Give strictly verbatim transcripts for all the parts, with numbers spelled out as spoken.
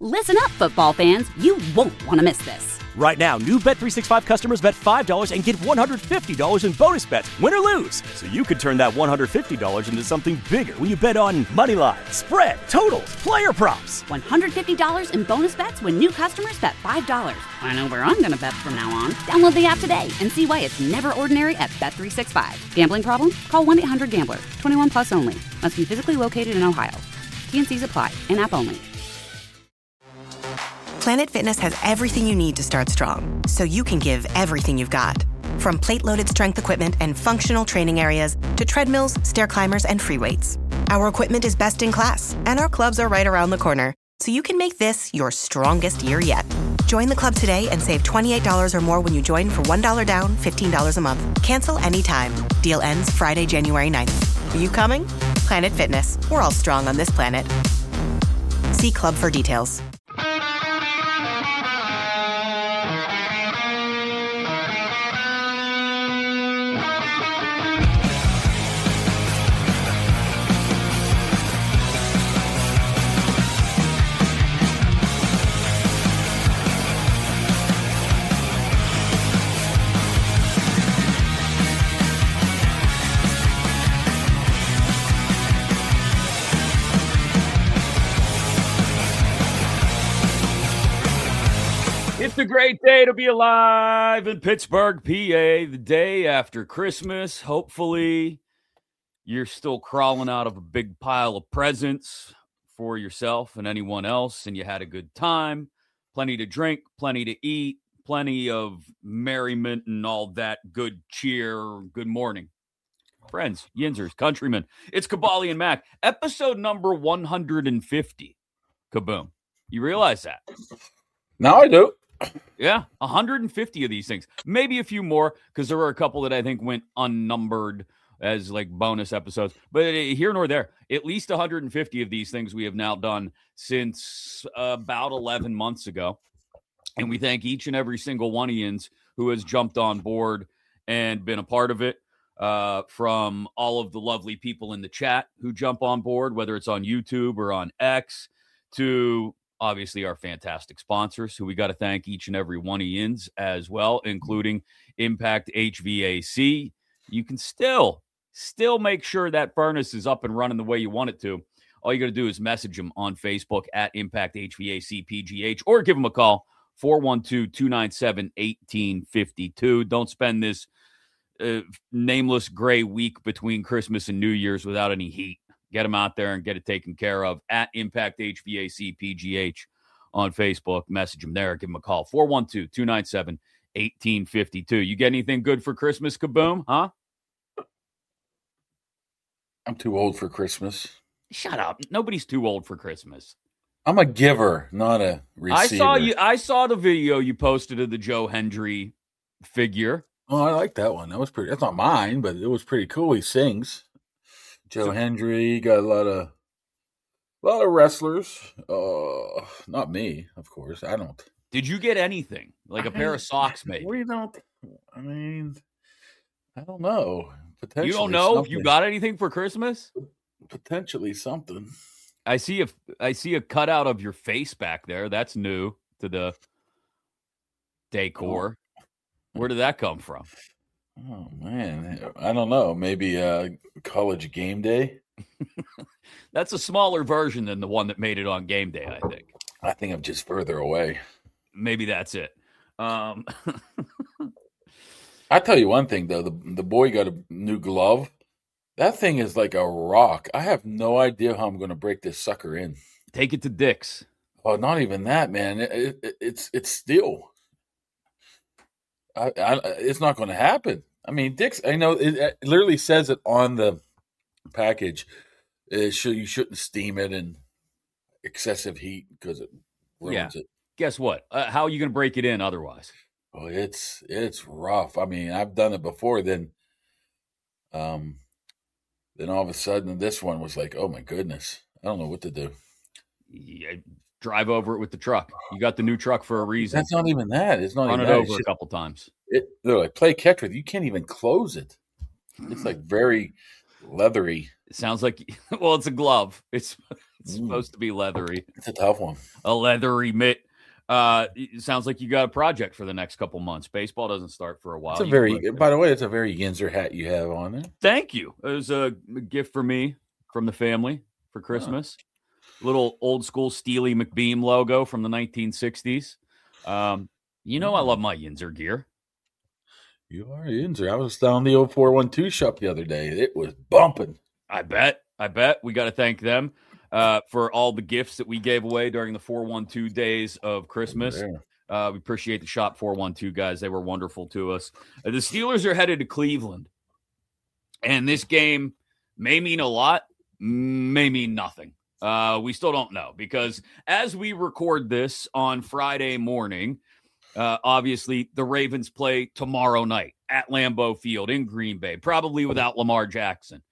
Listen up, football fans. You won't want to miss this. Right now, new Bet three sixty-five customers bet five dollars and get one hundred fifty dollars in bonus bets, win or lose. So you could turn that one hundred fifty dollars into something bigger when you bet on money line, spread, totals, player props. one hundred fifty dollars in bonus bets when new customers bet five dollars. I know where I'm going to bet from now on. Download the app today and see why it's never ordinary at Bet three sixty-five. Gambling problem? Call one eight hundred gambler. twenty-one plus only. Must be physically located in Ohio. T N Cs apply. In-app only. Planet Fitness has everything you need to start strong, so you can give everything you've got. From plate-loaded strength equipment and functional training areas to treadmills, stair climbers, and free weights. Our equipment is best in class, and our clubs are right around the corner, so you can make this your strongest year yet. Join the club today and save twenty-eight dollars or more when you join for one dollar down, fifteen dollars a month. Cancel anytime. Deal ends Friday, January ninth. Are you coming? Planet Fitness. We're all strong on this planet. See club for details. It's a great day to be alive in Pittsburgh, P A, the day after Christmas. Hopefully, you're still crawling out of a big pile of presents for yourself and anyone else, and you had a good time. Plenty to drink, plenty to eat, plenty of merriment and all that good cheer. Good morning, friends, Yinzers, countrymen. It's Kabali and Mac, episode number one hundred fifty. Kaboom. You realize that? Now I do. Yeah, one hundred fifty of these things. Maybe a few more, because there were a couple that I think went unnumbered as like bonus episodes. But here nor there, at least one hundred fifty of these things we have now done since about eleven months ago. And we thank each and every single one of yins who has jumped on board and been a part of it. Uh, from all of the lovely people in the chat who jump on board, whether it's on YouTube or on X, to obviously our fantastic sponsors, who we got to thank each and every one of yins as well, including Impact H V A C. You can still, still make sure that furnace is up and running the way you want it to. All you got to do is message them on Facebook at Impact H V A C P G H, or give them a call, four one two, two nine seven, one eight five two. Don't spend this uh, nameless gray week between Christmas and New Year's without any heat. Get them out there and get it taken care of at Impact H V A C P G H on Facebook. Message them there. Give them a call. four one two, two nine seven, one eight five two. You get anything good for Christmas, Kaboom? Huh? I'm too old for Christmas. Shut up. Nobody's too old for Christmas. I'm a giver, not a receiver. I saw you. I saw the video you posted of the Joe Hendry figure. Oh, I like that one. That was pretty. That's not mine, but it was pretty cool. He sings. Joe so, Hendry, got a lot of, a lot of wrestlers. Uh, not me, of course. I don't. Did you get anything like a I, pair of socks, maybe? We don't. I mean, I don't know. Potentially, you don't know something. if you got anything for Christmas? Potentially something. I see a, I see a cutout of your face back there. That's new to the decor. Oh. Where did that come from? Oh, man. I don't know. Maybe uh, College Game Day? That's a smaller version than the one that made it on Game Day, I think. I think I'm just further away. Maybe that's it. Um... I'll tell you one thing, though. The, the boy got a new glove. That thing is like a rock. I have no idea how I'm going to break this sucker in. Take it to Dick's. Oh, not even that, man. It, it, it's it's steel. I, I, it's not going to happen. I mean, Dick's, I know it, it literally says it on the package. It should, you shouldn't steam it in excessive heat because it ruins yeah. it. Guess what? Uh, how are you going to break it in otherwise? Oh, it's it's rough. I mean, I've done it before. Then, um, then all of a sudden, this one was like, oh my goodness, I don't know what to do. Yeah, drive over it with the truck. You got the new truck for a reason. That's not even that. It's not Run even it that. over It's a couple times. It, they're like, play catch with. You can't even close it. It's like very leathery. It sounds like, well, it's a glove. It's It's mm. supposed to be leathery. It's a tough one. A leathery mitt. Uh, it sounds like you got a project for the next couple months. Baseball doesn't start for a while. It's a you very, by the way, it's a very Yinzer hat you have on there. Thank you. It was a gift for me from the family for Christmas. Oh. Little old school Steely McBeam logo from the nineteen sixties. Um, you know, I love my Yinzer gear. You are Yinzer. I was down the old four one two shop the other day. It was bumping. I bet. I bet. We got to thank them. Uh, for all the gifts that we gave away during the four one two days of Christmas. Uh, we appreciate the Shop four one two guys. They were wonderful to us. Uh, the Steelers are headed to Cleveland. And this game may mean a lot, may mean nothing. Uh, we still don't know because as we record this on Friday morning, uh, obviously the Ravens play tomorrow night at Lambeau Field in Green Bay, probably without Lamar Jackson.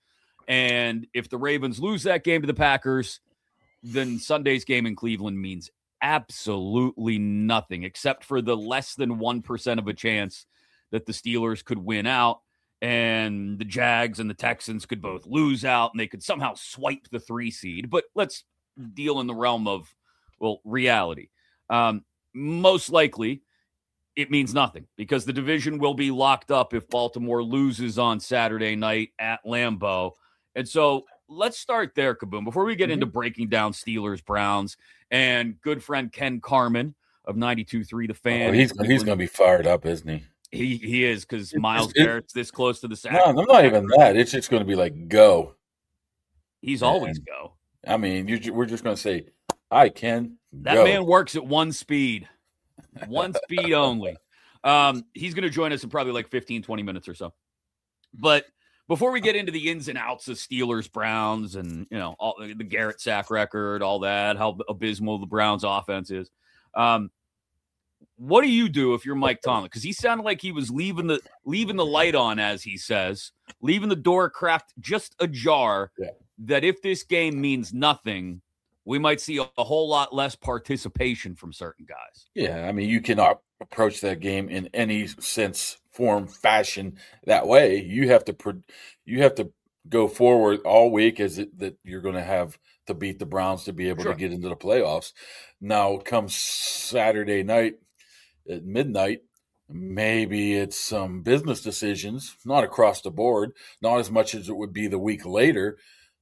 And if the Ravens lose that game to the Packers, then Sunday's game in Cleveland means absolutely nothing except for the less than one percent of a chance that the Steelers could win out and the Jags and the Texans could both lose out and they could somehow swipe the three seed. But let's deal in the realm of, well, reality. Um, most likely, it means nothing because the division will be locked up if Baltimore loses on Saturday night at Lambeau. And so let's start there, Kaboom, before we get mm-hmm. into breaking down Steelers, Browns, and good friend Ken Carmen of ninety-two three The Fan. Oh, he's he's going to be fired up, isn't he? He he is because Myles Garrett's this close to the sack. No, I'm not even that. It's just going to be like, go. He's and, always go. I mean, you, we're just going to say, hi, Ken, That go. man works at one speed. One speed only. Um, he's going to join us in probably like fifteen, twenty minutes or so. But before we get into the ins and outs of Steelers, Browns, and, you know, all the Garrett sack record, all that, how abysmal the Browns offense is, um, what do you do if you're Mike Tomlin? Because he sounded like he was leaving the leaving the light on, as he says, leaving the door cracked just ajar, yeah. that if this game means nothing, we might see a, a whole lot less participation from certain guys. Yeah, I mean, you cannot approach that game in any sense, form, fashion that way. You have to you have to go forward all week as it, that you're going to have to beat the Browns to be able sure. to get into the playoffs. Now, come Saturday night at midnight, maybe it's some business decisions, not across the board, not as much as it would be the week later,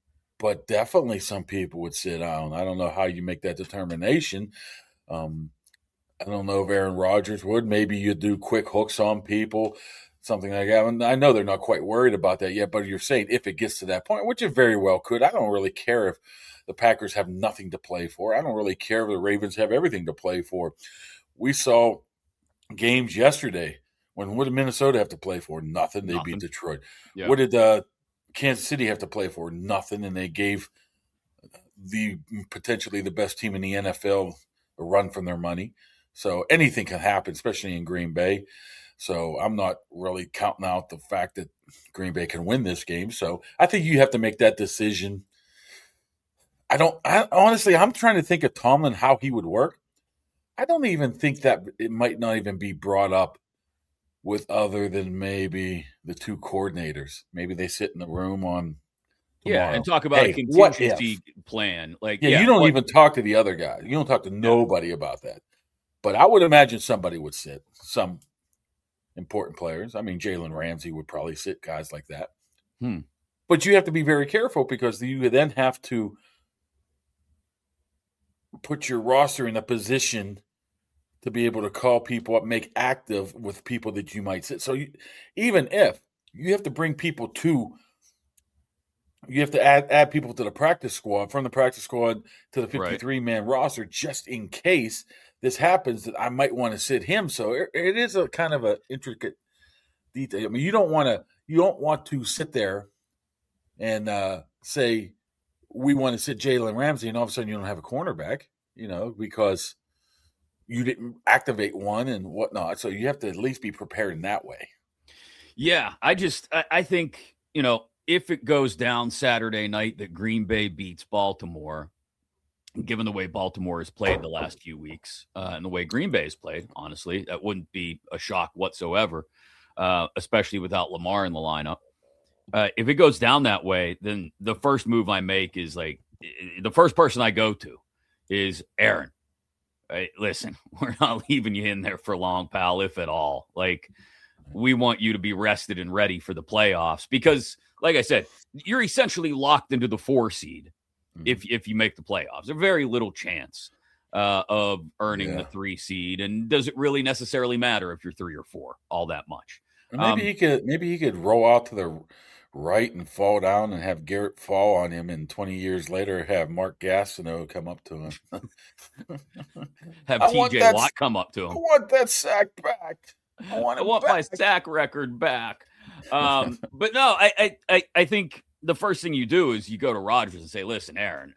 but definitely some people would sit down. I don't know how you make that determination. Um, I don't know if Aaron Rodgers would. Maybe you do quick hooks on people, something like that. And I know they're not quite worried about that yet, but you're saying if it gets to that point, which it very well could. I don't really care if the Packers have nothing to play for. I don't really care if the Ravens have everything to play for. We saw games yesterday when what did Minnesota have to play for? Nothing. They Nothing. beat Detroit. Yeah. What did uh, Kansas City have to play for? Nothing. And they gave the potentially the best team in the N F L a run from their money. So anything can happen, especially in Green Bay. So I'm not really counting out the fact that Green Bay can win this game. So I think you have to make that decision. I don't I, honestly, I'm trying to think of Tomlin, how he would work. I don't even think that it might not even be brought up with other than maybe the two coordinators. Maybe they sit in the room on tomorrow. Yeah, and talk about hey, a contingency plan. Like, yeah, yeah, you don't what, even talk to the other guy. You don't talk to nobody about that. But I would imagine somebody would sit, some important players. I mean, Jalen Ramsey would probably sit, guys like that. Hmm. But you have to be very careful because you then have to put your roster in a position to be able to call people up, make active with people that you might sit. So you, even if you have to bring people to, you have to add add people to the practice squad, from the practice squad to the fifty-three man right. roster, just in case this happens that I might want to sit him. So it, it is a kind of an intricate detail. I mean, you don't want to you don't want to sit there and uh, say we want to sit Jalen Ramsey, and all of a sudden you don't have a cornerback, you know, because you didn't activate one and whatnot. So you have to at least be prepared in that way. Yeah, I just I, I think, you know, if it goes down Saturday night that Green Bay beats Baltimore, given the way Baltimore has played the last few weeks uh, and the way Green Bay has played, honestly, that wouldn't be a shock whatsoever, uh, especially without Lamar in the lineup. Uh, if it goes down that way, then the first move I make is like the first person I go to is Aaron. Right? Listen, we're not leaving you in there for long, pal, if at all. Like, we want you to be rested and ready for the playoffs because, like I said, you're essentially locked into the four seed mm-hmm. if if you make the playoffs. There's very little chance uh, of earning yeah. the three seed, and does it really necessarily matter if you're three or four all that much? Maybe um, he could maybe he could roll out to the right and fall down and have Garrett fall on him, and twenty years later have Mark Gastineau come up to him. Have T J Watt come up to him. I want that sack back. I want, I want back. my sack record back. Um, but no, I, I I think the first thing you do is you go to Rodgers and say, listen, Aaron,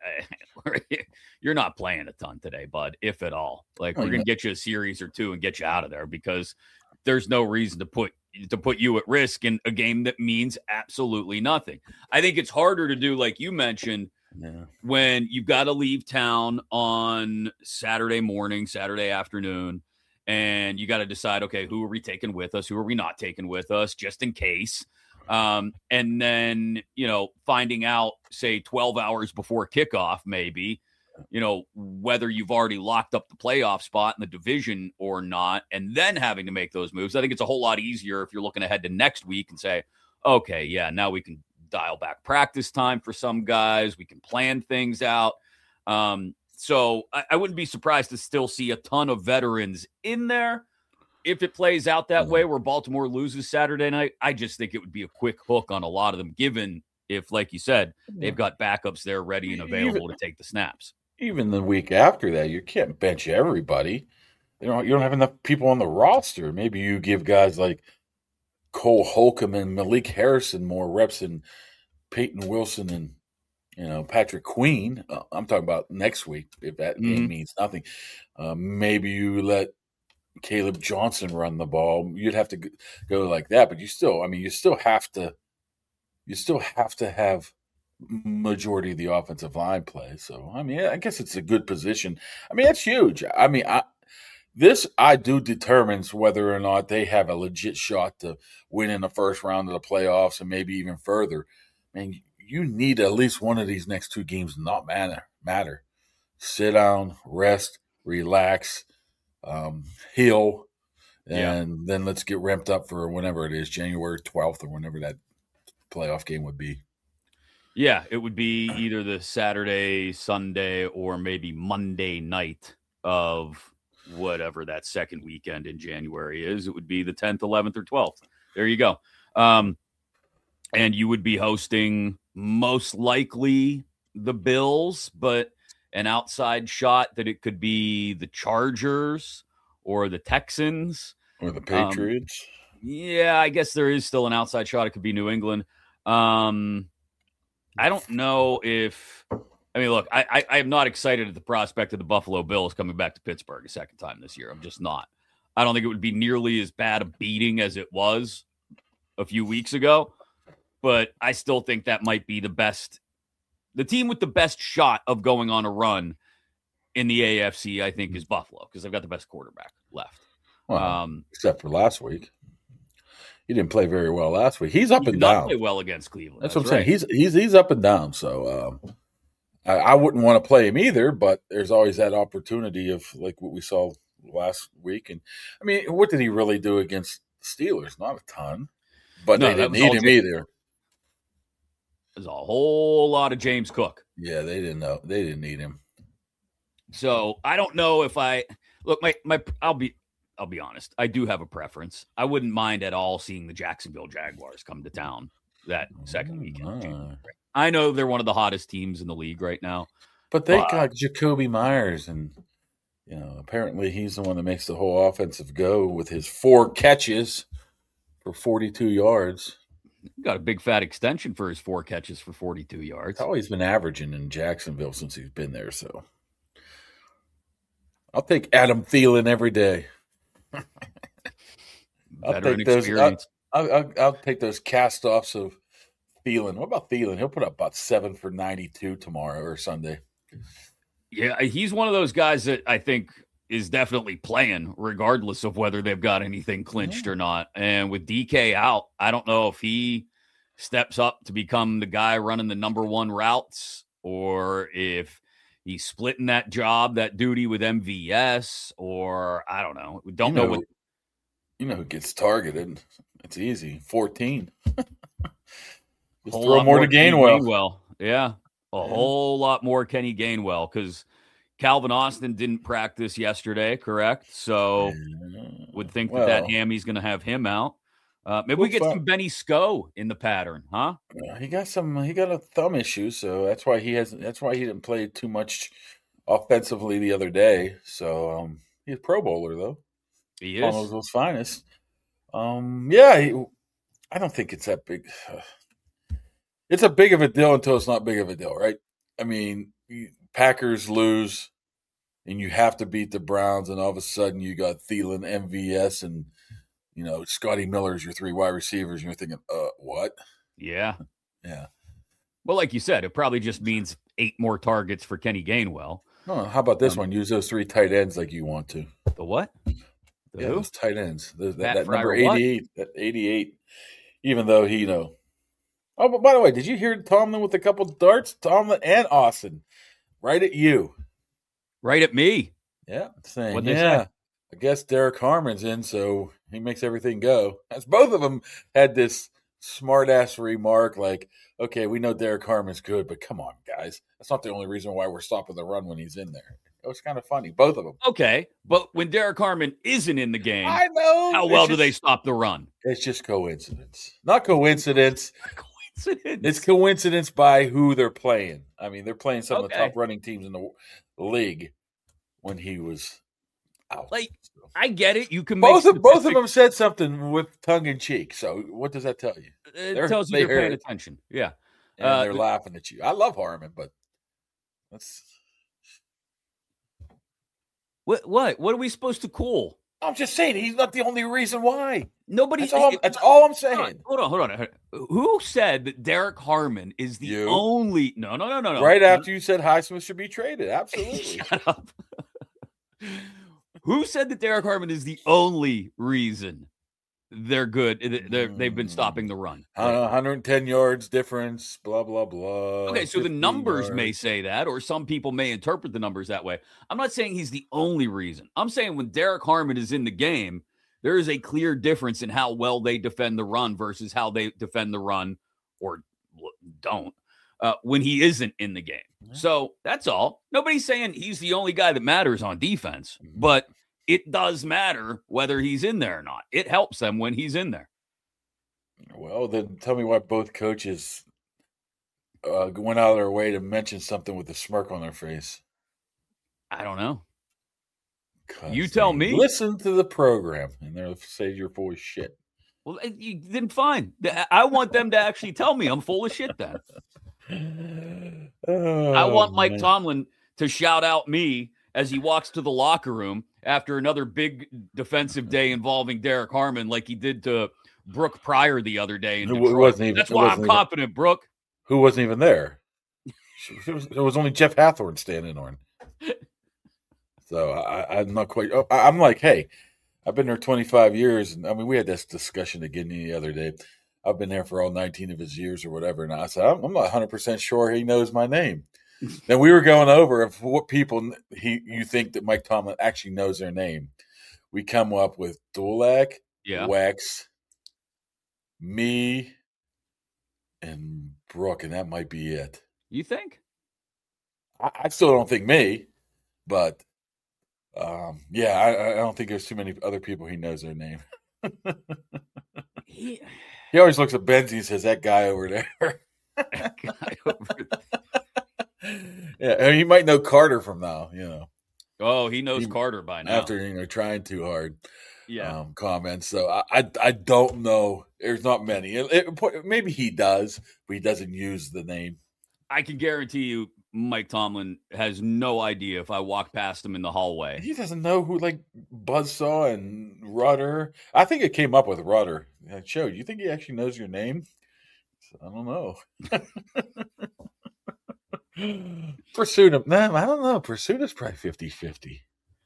you're not playing a ton today, bud, if at all. Like, oh, we're yeah. going to get you a series or two and get you out of there because there's no reason to put to put you at risk in a game that means absolutely nothing. I think it's harder to do, like you mentioned, yeah. when you've got to leave town on Saturday morning, Saturday afternoon, and you got to decide, okay, who are we taking with us? Who are we not taking with us, just in case? Um, and then, you know, finding out, say, twelve hours before kickoff, maybe, you know, whether you've already locked up the playoff spot in the division or not, and then having to make those moves. I think it's a whole lot easier if you're looking ahead to next week and say, okay, yeah, now we can dial back practice time for some guys. We can plan things out. Um, so I, I wouldn't be surprised to still see a ton of veterans in there. If it plays out that way where Baltimore loses Saturday night, I just think it would be a quick hook on a lot of them, given if, like you said, they've got backups there ready and available even, to take the snaps. Even the week after that, you can't bench everybody. You don't, you don't have enough people on the roster. Maybe you give guys like Cole Holcomb and Malik Harrison more reps than Peyton Wilson and, you know, Patrick Queen. Uh, I'm talking about next week, if that mm-hmm. game means nothing. Uh, maybe you let Caleb Johnson run the ball. You'd have to go like that, but you still, I mean, you still have to, you still have to have majority of the offensive line play. So, I mean, I guess it's a good position. I mean, that's huge. I mean, I, this I do determines whether or not they have a legit shot to win in the first round of the playoffs and maybe even further. I mean, you need at least one of these next two games not matter. Matter. Sit down, rest, relax. Um, heal, and yeah. then let's get ramped up for whenever it is, January twelfth or whenever that playoff game would be. Yeah, it would be either the Saturday, Sunday, or maybe Monday night of whatever that second weekend in January is. It would be the tenth, eleventh, or twelfth. There you go. Um, and you would be hosting most likely the Bills, but an outside shot that it could be the Chargers or the Texans. Or the Patriots. Um, yeah, I guess there is still an outside shot. It could be New England. Um, I don't know if – I mean, look, I, I, I am not excited at the prospect of the Buffalo Bills coming back to Pittsburgh a second time this year. I'm just not. I don't think it would be nearly as bad a beating as it was a few weeks ago, but I still think that might be the best – the team with the best shot of going on a run in the A F C, I think, is Buffalo because they've got the best quarterback left. Well, um, except for last week. He didn't play very well last week. He's up he and did not down. Play well against Cleveland. That's, That's what I'm right. saying. He's he's he's up and down. So um, I, I wouldn't want to play him either. But there's always that opportunity of like what we saw last week. And I mean, what did he really do against the Steelers? Not a ton. But no, they didn't need him James. either. There's a whole lot of James Cook. Yeah, they didn't know. They didn't need him. So I don't know if I look. My my. I'll be. I'll be honest. I do have a preference. I wouldn't mind at all seeing the Jacksonville Jaguars come to town that second weekend. Oh, I know they're one of the hottest teams in the league right now, but they but, got Jacoby Myers, and you know apparently he's the one that makes the whole offensive go with his four catches for forty-two yards. Got a big fat extension for his four catches for forty-two yards. That's all he's been averaging in Jacksonville since he's been there. So I'll take Adam Thielen every day. I'll take those. I'll, I'll, I'll take those cast-offs of Thielen. What about Thielen? He'll put up about seven for ninety-two tomorrow or Sunday. Yeah, he's one of those guys that I think is definitely playing, regardless of whether they've got anything clinched yeah. or not. And with D K out, I don't know if he steps up to become the guy running the number one routes or if he's splitting that job, that duty with M V S, or I don't know. We don't you know, know what. You know who gets targeted? It's easy. fourteen. Just Whole throw lot more to Kenny Gainwell. Gainwell. Yeah. A Yeah. whole lot more Kenny Gainwell because Calvin Austin didn't practice yesterday, correct? So Yeah. would think Well, that that hammy's going to have him out. Uh, maybe we we'll get fi- some Benny Sco in the pattern, huh? Yeah, he got some. He got a thumb issue, so that's why he hasn't. That's why he didn't play too much offensively the other day. So um, he's a Pro Bowler though. He One of is. those finest. Um, yeah, he, I don't think it's that big. It's a big of a deal until it's not big of a deal, right? I mean, you- Packers lose, and you have to beat the Browns, and all of a sudden you got Thielen, M V S, and you know Scotty Miller as your three wide receivers, and you're thinking, uh, what? Yeah. Yeah. Well, like you said, it probably just means eight more targets for Kenny Gainwell. Oh, how about this Um, one? Use those three tight ends like you want to. The what? The Yeah, who? those tight ends. Those, that Matt that number Fryer what? eighty-eight. That eighty-eight. Even though he, you know. Oh, but by the way, did you hear Tomlin with a couple darts? Tomlin and Austin, right at you. Right at me. Yeah, saying, What'd they yeah. say? I guess Derek Harmon's in, so he makes everything go. As both of them had this smart ass remark, like, okay, we know Derek Harmon's good, but come on, guys, that's not the only reason why we're stopping the run when he's in there. It was kind of funny, both of them. Okay, but when Derek Harmon isn't in the game, I know. how It's well do just- they stop the run? It's just coincidence, not coincidence. Coincidence. It's coincidence by who they're playing. I mean, they're playing some of the Okay. top running teams in the league when he was out. Like, So. I get it. You can make both of both of statistics- them said something with tongue in cheek. So what does that tell you? It They're- tells you they they're paying heard. attention. Yeah. And Uh, they're laughing at you. I love Harmon, but that's. What? What? What are we supposed to call? I'm just saying he's not the only reason why. Nobody. That's all. it- That's all I'm Hold saying. on, hold on, hold on. Who said that Derek Harmon is the You. only? No, no, no, no, no. Right No, after you said Highsmith should be traded, absolutely. Shut up. Who said that Derek Harmon is the only reason they're good? They're, they've been stopping the run. Uh, one hundred ten yards difference, blah blah blah. Okay, so the fifteen numbers may yards. say that, or some people may interpret the numbers that way. I'm not saying he's the only reason. I'm saying when Derek Harmon is in the game, there is a clear difference in how well they defend the run versus how they defend the run or don't uh, when he isn't in the game. So that's all. Nobody's saying he's the only guy that matters on defense, but it does matter whether he's in there or not. It helps them when he's in there. Well, then tell me why both coaches uh, went out of their way to mention something with a smirk on their face. I don't know. 'Cause You tell they me. Listen to the program, and they'll say you're full of shit. Well, you, then fine. I want them to actually tell me I'm full of shit then. Oh, I want Mike man. Tomlin to shout out me as he walks to the locker room after another big defensive day involving Derek Harmon, like he did to Brooke Pryor the other day in It Detroit. wasn't even- That's it why I'm wasn't even- confident, Brooke. Who wasn't even there? It was, it was only Jeff Hathorne standing on. So I, I'm not quite. oh, I- I'm like, hey, I've been there twenty-five years, and I mean, we had this discussion again the other day. I've been there for all nineteen of his years or whatever, and I said, I'm, I'm not one hundred percent sure he knows my name. Then we were going over of what people he you think that Mike Tomlin actually knows their name. We come up with Dulac, Yeah. Wex, me, and Brooke, and that might be it. You think? I, I still don't think me, but um, yeah, I, I don't think there's too many other people he knows their name. He, He always looks at Benzie and says, "That guy over there." guy over- Yeah, and he might know Carter from now. You know, oh, he knows He- Carter by now. after you know trying too hard. yeah. Um, comments. So I, I I don't know. There's not many. It, it- maybe he does, but he doesn't use the name. I can guarantee you Mike Tomlin has no idea if I walk past him in the hallway. He doesn't know who like Buzzsaw and Rudder. I think it came up with Rudder. That showed. You think he actually knows your name? I don't know. Pursuit. Nah, I don't know. Pursuit is probably fifty-fifty.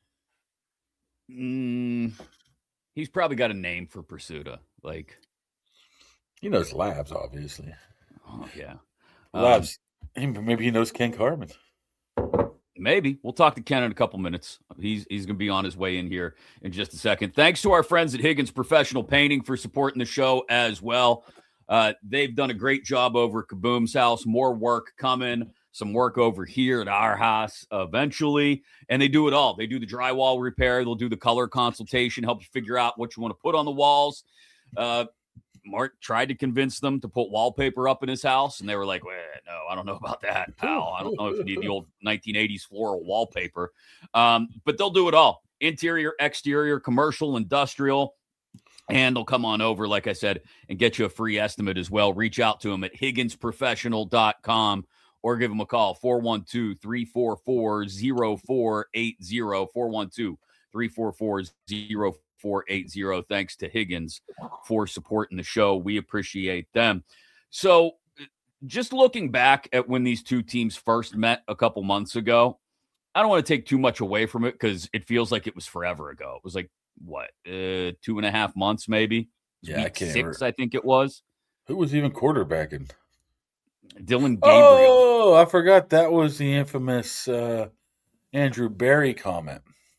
Mm, he's probably got a name for Pursuta. Like, He knows Labs, obviously. oh, yeah. Um, Labs. Maybe he knows Ken Carman. Maybe. We'll talk to Ken in a couple minutes. He's he's going to be on his way in here in just a second. Thanks to our friends at Higgins Professional Painting for supporting the show as well. Uh, they've done a great job over at Kaboom's house. More work coming. Some work over here at our house eventually. And they do it all. They do the drywall repair. They'll do the color consultation, help you figure out what you want to put on the walls. Uh, Mark tried to convince them to put wallpaper up in his house, and they were like, well, no, I don't know about that, pal. I don't know if you need the old nineteen eighties floral wallpaper. Um, but they'll do it all. Interior, exterior, commercial, industrial. And they'll come on over, like I said, and get you a free estimate as well. Reach out to them at higgins professional dot com or give them a call, four one two, three four four, zero four eight zero, four one two, three four four, zero four eight zero. Thanks to Higgins for supporting the show. We appreciate them. So just looking back at when these two teams first met a couple months ago, I don't want to take too much away from it because it feels like it was forever ago. It was like, what, uh, two and a half months maybe? Yeah, Week I can't six, remember. I think it was. Who was even quarterbacking? Dylan Gabriel. Oh, I forgot that was the infamous uh, Andrew Berry comment.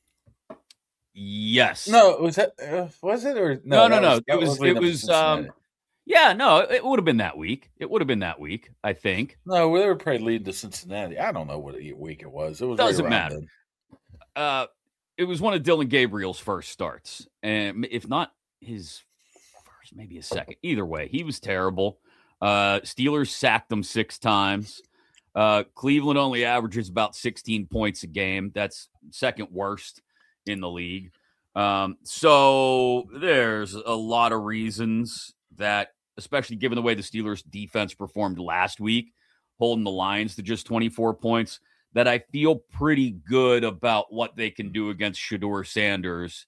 Yes. No, was that uh, was it or no? No, no. Was, it was. It was. Um, yeah, no. It would have been that week. It would have been that week. I think. No, they were probably leading to Cincinnati. I don't know what week it was. It was doesn't right matter. Then. Uh, it was one of Dylan Gabriel's first starts, and if not his first, maybe his second. Either way, he was terrible. Uh, Steelers sacked him six times. Uh, Cleveland only averages about sixteen points a game. That's second worst in the league. Um, so there's a lot of reasons that, especially given the way the Steelers defense performed last week, holding the Lions to just twenty-four points, that I feel pretty good about what they can do against Shedeur Sanders,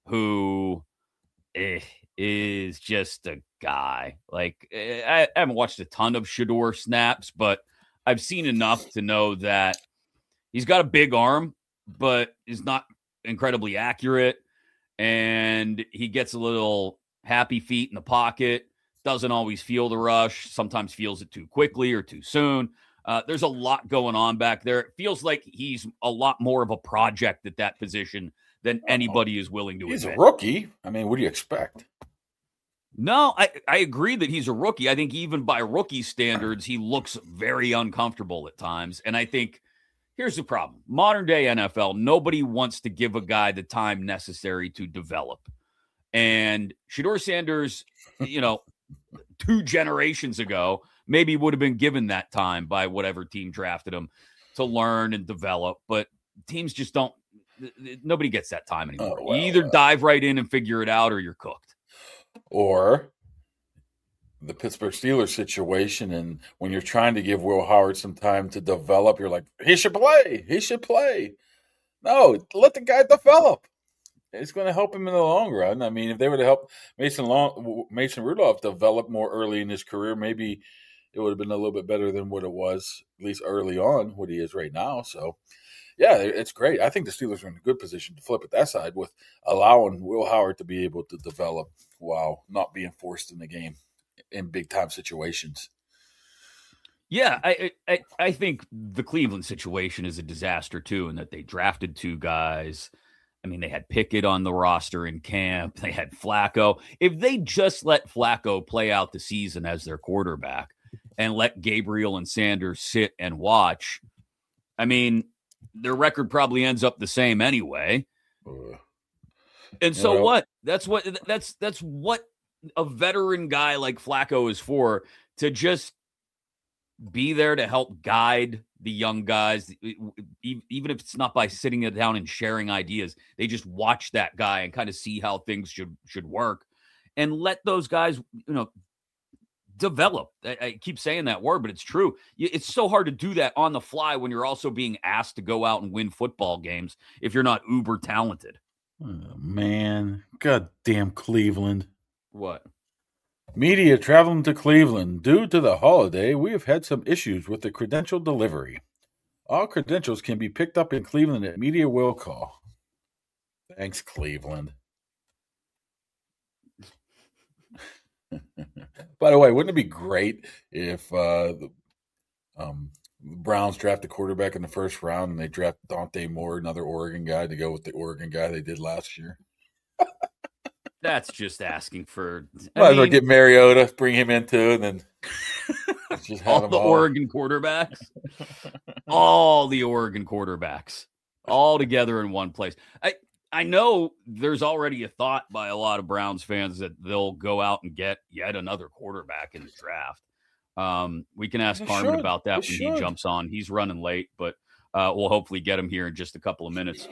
who eh, is just a guy. Like, eh, I, I haven't watched a ton of Shedeur snaps, but I've seen enough to know that he's got a big arm, but is not incredibly accurate, and he gets a little happy feet in the pocket, doesn't always feel the rush, sometimes feels it too quickly or too soon. Uh, there's a lot going on back there. It feels like he's a lot more of a project at that position than anybody is willing to he's admit. a rookie. I mean, what do you expect? No, I, I agree that he's a rookie. I think even by rookie standards, he looks very uncomfortable at times, and I think here's the problem. Modern day N F L, nobody wants to give a guy the time necessary to develop. And Shedeur Sanders, you know, two generations ago, maybe would have been given that time by whatever team drafted him to learn and develop. But teams just don't, nobody gets that time anymore. Oh, well, you either uh, dive right in and figure it out or you're cooked. Or the Pittsburgh Steelers situation, and when you're trying to give Will Howard some time to develop, you're like, he should play. He should play. No, let the guy develop. It's going to help him in the long run. I mean, if they were to help Mason Long, Mason Rudolph develop more early in his career, maybe it would have been a little bit better than what it was, at least early on, what he is right now. So, yeah, it's great. I think the Steelers are in a good position to flip it that side with allowing Will Howard to be able to develop while not being forced in the game in big-time situations. Yeah, I, I I think the Cleveland situation is a disaster, too, in that they drafted two guys. I mean, they had Pickett on the roster in camp. They had Flacco. If they just let Flacco play out the season as their quarterback and let Gabriel and Sanders sit and watch, I mean, their record probably ends up the same anyway. Uh, and so well, what? That's what that's that's what a veteran guy like Flacco is for, to just be there to help guide the young guys, even if it's not by sitting it down and sharing ideas. They just watch that guy and kind of see how things should should work, and let those guys, you know, develop. I, I keep saying that word, but it's true. It's so hard to do that on the fly when you're also being asked to go out and win football games if you're not uber talented. Oh, man. Goddamn Cleveland. What? Media traveling to Cleveland. Due to the holiday, we have had some issues with the credential delivery. All credentials can be picked up in Cleveland at media will call. Thanks, Cleveland. By the way, wouldn't it be great if uh, the, um, the Browns draft a quarterback in the first round, and they draft Dante Moore, another Oregon guy, to go with the Oregon guy they did last year. That's just asking for. I Might as well mean, get Mariota, bring him into it, and then just have all them the all. Oregon quarterbacks, all the Oregon quarterbacks, all together in one place. I I know there's already a thought by a lot of Browns fans that they'll go out and get yet another quarterback in the draft. Um, we can ask They Carmen should. about that They when he should. jumps on. He's running late, but uh, we'll hopefully get him here in just a couple of minutes.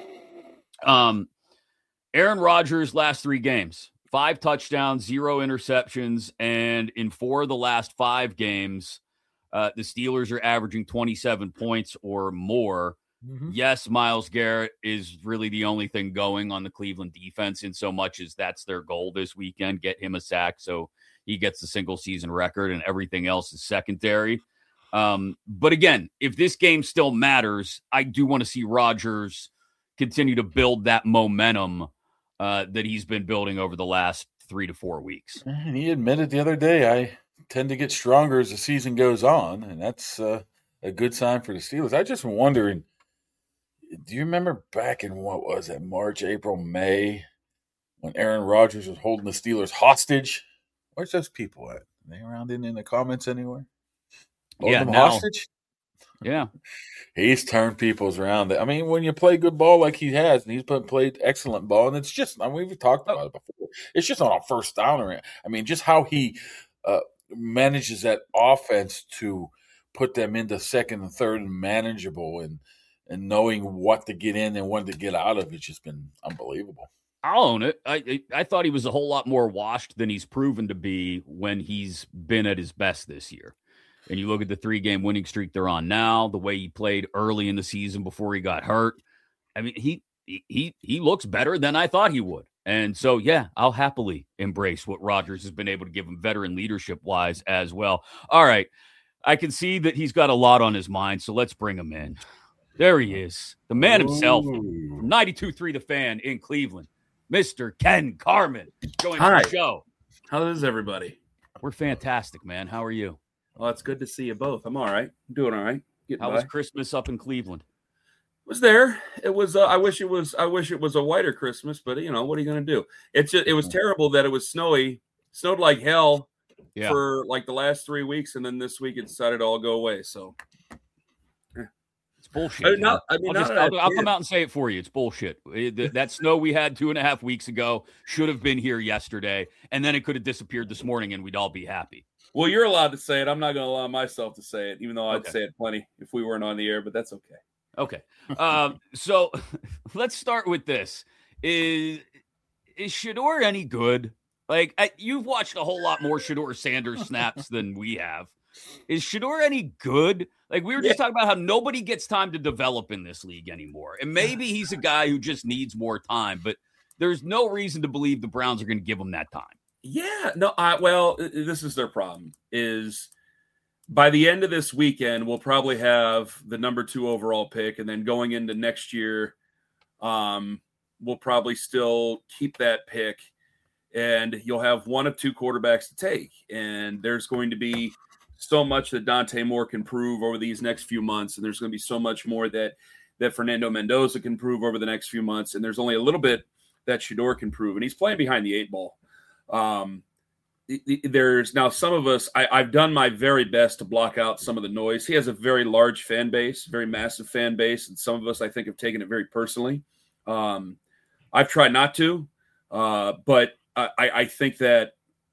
Um, Aaron Rodgers' last three games, five touchdowns, zero interceptions, and in four of the last five games, uh, the Steelers are averaging twenty-seven points or more. Mhm. Yes, Myles Garrett is really the only thing going on the Cleveland defense, in so much as that's their goal this weekend, get him a sack so he gets the single season record, and everything else is secondary. Um, but again, if this game still matters, I do want to see Rodgers continue to build that momentum uh, that he's been building over the last three to four weeks. And he admitted the other day, I tend to get stronger as the season goes on, and that's uh, a good sign for the Steelers. I just wondering, do you remember back in, what was it, March, April, May, when Aaron Rodgers was holding the Steelers hostage? Where's those people at? Are they around in, in the comments anywhere? Holding Yeah, them now- hostage? Yeah. He's turned people's around. I mean, when you play good ball like he has, and he's played excellent ball, and it's just, I mean, we've talked about it before. It's just on a first downer. I mean, just how he uh, manages that offense to put them into second and third and manageable, and and knowing what to get in and when to get out of, it's just been unbelievable. I'll own it. I I thought he was a whole lot more washed than he's proven to be when he's been at his best this year. And you look at the three-game winning streak they're on now, the way he played early in the season before he got hurt. I mean, he he he looks better than I thought he would. And so, yeah, I'll happily embrace what Rodgers has been able to give him veteran leadership-wise as well. All right, I can see that he's got a lot on his mind, so let's bring him in. There he is, the man himself, Ooh. from ninety-two point three The Fan in Cleveland, Mister Ken Carmen, joining Hi. the show. How is everybody? We're fantastic, man. How are you? Well, it's good to see you both. I'm all right. I'm doing all right. Getting How by. was Christmas up in Cleveland? was there. It was. Uh, I wish it was. I wish it was a whiter Christmas, but you know what are you going to do? It's just, it was terrible that it was snowy, snowed like hell Yeah. for like the last three weeks, and then this week it decided to all go away. So It's bullshit. I mean, man. not- I mean, I'll, not just, that I'll, I I'll care. come out and say it for you. It's bullshit. It- that, that snow we had two and a half weeks ago should have been here yesterday, and then it could have disappeared this morning, and we'd all be happy. well, you're allowed to say it. I'm not going to allow myself to say it, even though I'd Okay. say it plenty if we weren't on the air. But that's okay. Okay. Um, so let's start with this. Is is Shedeur any good? Like, I, you've watched a whole lot more Shedeur Sanders snaps than we have. Is Shedeur any good? Like, we were just talking about how nobody gets time to develop in this league anymore. And maybe he's a guy who just needs more time, but there's no reason to believe the Browns are going to give him that time. Yeah, no, I, well, i- this is their problem is by the end of this weekend, we'll probably have the number two overall pick. And then going into next year, um, we'll probably still keep that pick. And you'll have one of two quarterbacks to take. And there's going to be so much that Dante Moore can prove over these next few months. And there's going to be so much more that, that Fernando Mendoza can prove over the next few months. And there's only a little bit that Shedeur can prove. And he's playing behind the eight ball. Um, there's now some of us, I, I've done my very best to block out some of the noise. He has a very large fan base, very massive fan base. And some of us, I think, have taken it very personally. Um, I've tried not to, uh, but I, I think that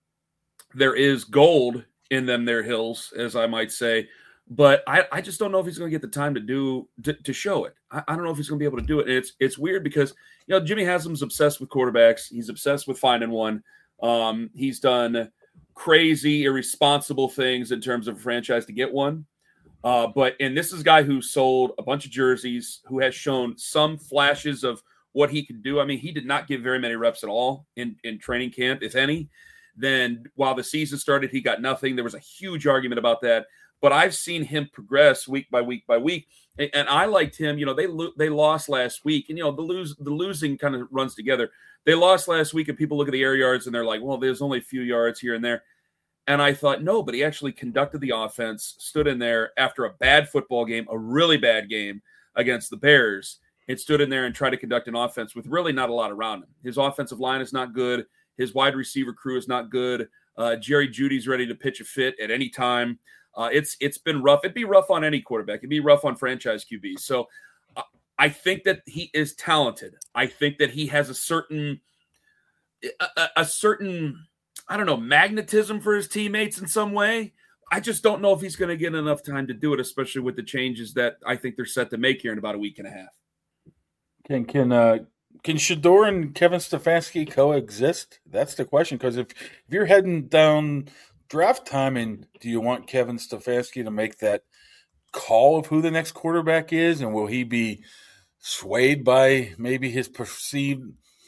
there is gold in them, their hills, as I might say. But I, I just don't know if he's going to get the time to do to, to show it. I, I don't know if he's going to be able to do it. And it's it's weird because, you know, Jimmy Haslam's obsessed with quarterbacks. He's obsessed with finding one. Um, he's done crazy, irresponsible things in terms of a franchise to get one. Uh, but and this is a guy who sold a bunch of jerseys, who has shown some flashes of what he could do. I mean, he did not get very many reps at all in, in training camp, if any. Then while the season started, he got nothing. There was a huge argument about that. But I've seen him progress week by week by week. And, and I liked him. You know, they lo- they lost last week. And, you know, the lose the losing kind of runs together. They lost last week, and people look at the air yards, and they're like, well, there's only a few yards here and there. And I thought, no, but he actually conducted the offense, stood in there after a bad football game, a really bad game against the Bears, and stood in there and tried to conduct an offense with really not a lot around him. His offensive line is not good. His wide receiver crew is not good. Uh, Jerry Jeudy's ready to pitch a fit at any time. Uh, it's it's been rough. It'd be rough on any quarterback. It'd be rough on franchise Q Bs. So uh, I think that he is talented. I think that he has a certain a, a certain I don't know magnetism for his teammates in some way. I just don't know if he's going to get enough time to do it, especially with the changes that I think they're set to make here in about a week and a half. Can can uh, can Shedeur and Kevin Stefanski coexist? That's the question. Because if, if you're heading down draft time, and do you want Kevin Stefanski to make that call of who the next quarterback is, and will he be swayed by maybe his perceived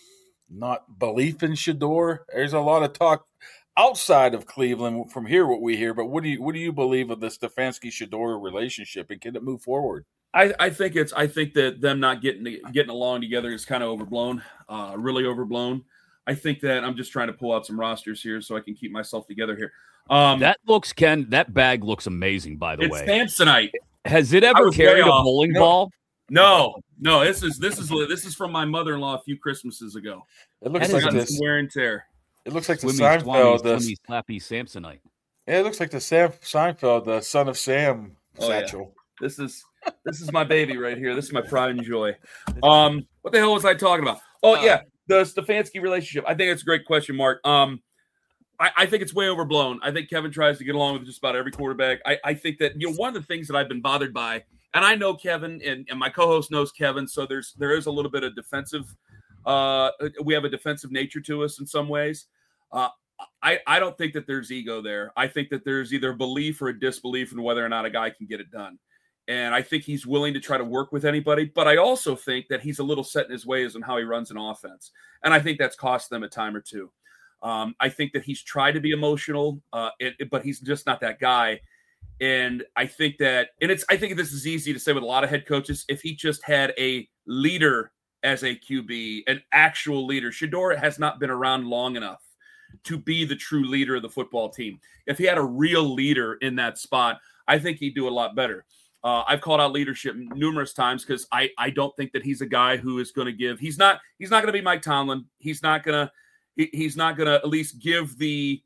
not belief in Shedeur? There's a lot of talk outside of Cleveland from here, what we hear. But what do you what do you believe of the Stefanski-Shedeur relationship, and can it move forward? I, I think it's. I think that them not getting getting along together is kind of overblown, uh, really overblown. I think that I'm just trying to pull out some rosters here so I can keep myself together here. Um, that looks, Ken. That bag looks amazing. By the it's way, it's Samsonite. Has it ever carried a bowling no, ball? No, no. This is this is this is from my mother-in-law a few Christmases ago. It looks that like this wear and tear. It looks like the Swimmy, Seinfeld. Swami, The, Slappy Samsonite. Yeah, it looks like the Sam, Seinfeld, the Son of Sam oh, satchel. Yeah. This is this is my baby right here. This is my pride and joy. Um, what the hell was I talking about? Oh yeah, the Stefanski relationship. I think it's a great question, Mark. Um, I, I think it's way overblown. I think Kevin tries to get along with just about every quarterback. I, I think that you know one of the things that I've been bothered by, and I know Kevin, and, and my co-host knows Kevin, so there's there is a little bit of defensive. Uh, we have a defensive nature to us in some ways. Uh, I, I don't think that there's ego there. I think that there's either belief or a disbelief in whether or not a guy can get it done. And I think he's willing to try to work with anybody. But I also think that he's a little set in his ways on how he runs an offense. And I think that's cost them a time or two. Um, I think that he's tried to be emotional, uh, it, it, but he's just not that guy. And I think that, and it's, I think this is easy to say with a lot of head coaches, if he just had a leader as a Q B, an actual leader. Shedeur has not been around long enough to be the true leader of the football team. If he had a real leader in that spot, I think he'd do a lot better. Uh, I've called out leadership numerous times because I, I don't think that he's a guy who is going to give. He's not he's not going to be Mike Tomlin. He's not going to he, he's not going to at least give the.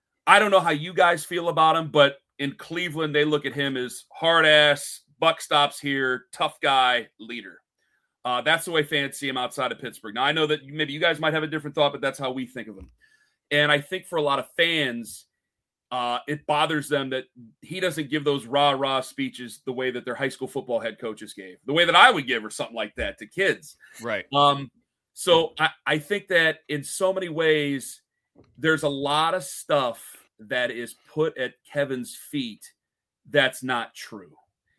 I don't know how you guys feel about him, but in Cleveland they look at him as hard ass, buck stops here, tough guy, leader. Uh, that's the way fans see him outside of Pittsburgh. Now I know that maybe you guys might have a different thought, but that's how we think of him. And I think for a lot of fans. Uh, it bothers them that he doesn't give those rah-rah speeches the way that their high school football head coaches gave, the way that I would give or something like that to kids. Right. Um, so I, I think that in so many ways, there's a lot of stuff that is put at Kevin's feet that's not true.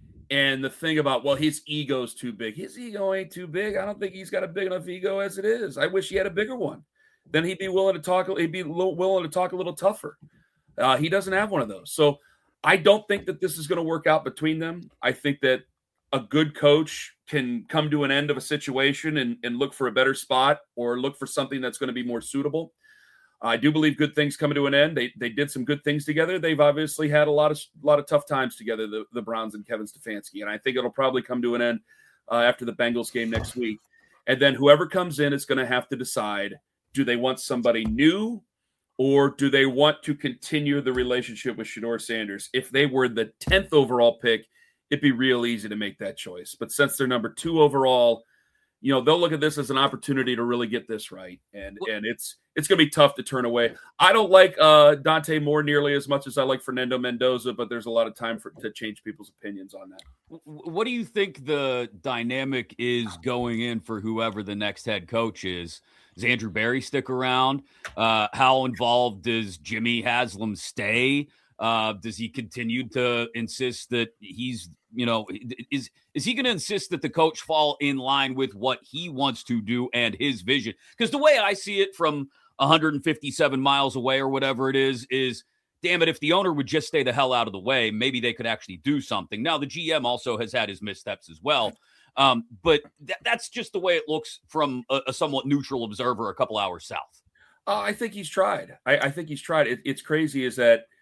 And the thing about, well, his ego's too big. His ego ain't too big. I don't think he's got a big enough ego as it is. I wish he had a bigger one. Then he'd be willing to talk. He'd be willing to talk a little tougher. Uh, he doesn't have one of those. So I don't think that this is going to work out between them. I think that a good coach can come to an end of a situation and, and look for a better spot or look for something that's going to be more suitable. I do believe good things come to an end. They they did some good things together. They've obviously had a lot of a lot of tough times together, the, the Browns and Kevin Stefanski. And I think it'll probably come to an end uh, after the Bengals game next week. And then whoever comes in is going to have to decide, do they want somebody new? Or do they want to continue the relationship with Shedeur Sanders? If they were the tenth overall pick, it'd be real easy to make that choice. But since they're number two overall, you know, they'll look at this as an opportunity to really get this right. And and it's it's going to be tough to turn away. I don't like uh, Dante Moore nearly as much as I like Fernando Mendoza, but there's a lot of time for to change people's opinions on that. What do you think the dynamic is going in for whoever the next head coach is? Does Andrew Berry stick around? Uh, how involved does Jimmy Haslam stay? Uh, does he continue to insist that he's, you know, is is he going to insist that the coach fall in line with what he wants to do and his vision? Because the way I see it from one hundred fifty-seven miles away or whatever it is, is, damn it, if the owner would just stay the hell out of the way, maybe they could actually do something. Now, the G M also has had his missteps as well. Um, but th- that's just the way it looks from a, a somewhat neutral observer a couple hours south. Uh, I think he's tried. I, I think he's tried. It, it's crazy is that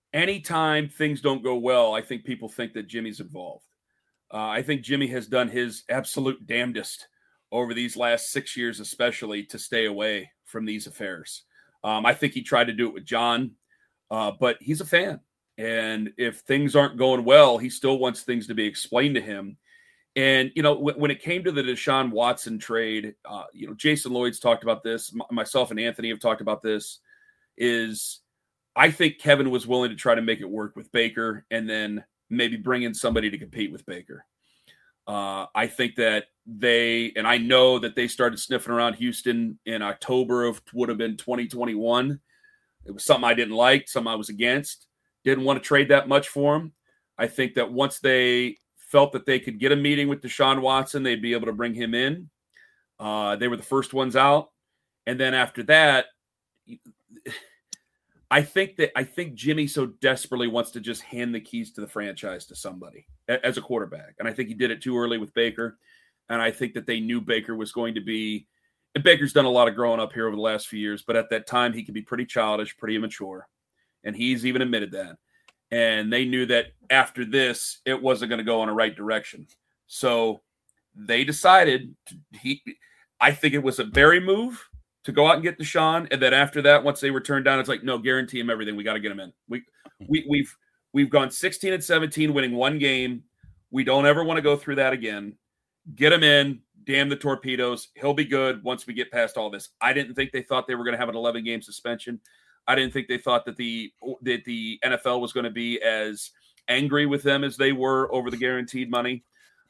anytime things don't go well, I think people think that Jimmy's involved. Uh, I think Jimmy has done his absolute damnedest over these last six years, especially to stay away from these affairs. Um, I think he tried to do it with John, uh, but he's a fan. And if things aren't going well, he still wants things to be explained to him. And, you know, w- when it came to the Deshaun Watson trade, uh, you know, Jason Lloyd's talked about this. M- myself and Anthony have talked about this, is I think Kevin was willing to try to make it work with Baker and then maybe bring in somebody to compete with Baker. Uh, I think that they, and I know that they started sniffing around Houston in October of would have been twenty twenty-one. It was something I didn't like, something I was against. Didn't want to trade that much for him. I think that once they felt that they could get a meeting with Deshaun Watson, they'd be able to bring him in. Uh, they were the first ones out. And then after that, I think that I think Jimmy so desperately wants to just hand the keys to the franchise to somebody as a quarterback. And I think he did it too early with Baker. And I think that they knew Baker was going to be, and Baker's done a lot of growing up here over the last few years, but at that time he could be pretty childish, pretty immature. And he's even admitted that. And they knew that after this, it wasn't going to go in the right direction. So they decided to, he, I think it was a Barry move to go out and get Deshaun, and then after that, once they were turned down, it's like, no, guarantee him everything. We got to get him in. We, we, we've we've gone sixteen and seventeen, winning one game. We don't ever want to go through that again. Get him in. Damn the torpedoes. He'll be good once we get past all this. I didn't think they thought they were going to have an eleven game suspension. I didn't think they thought that the that the N F L was going to be as angry with them as they were over the guaranteed money.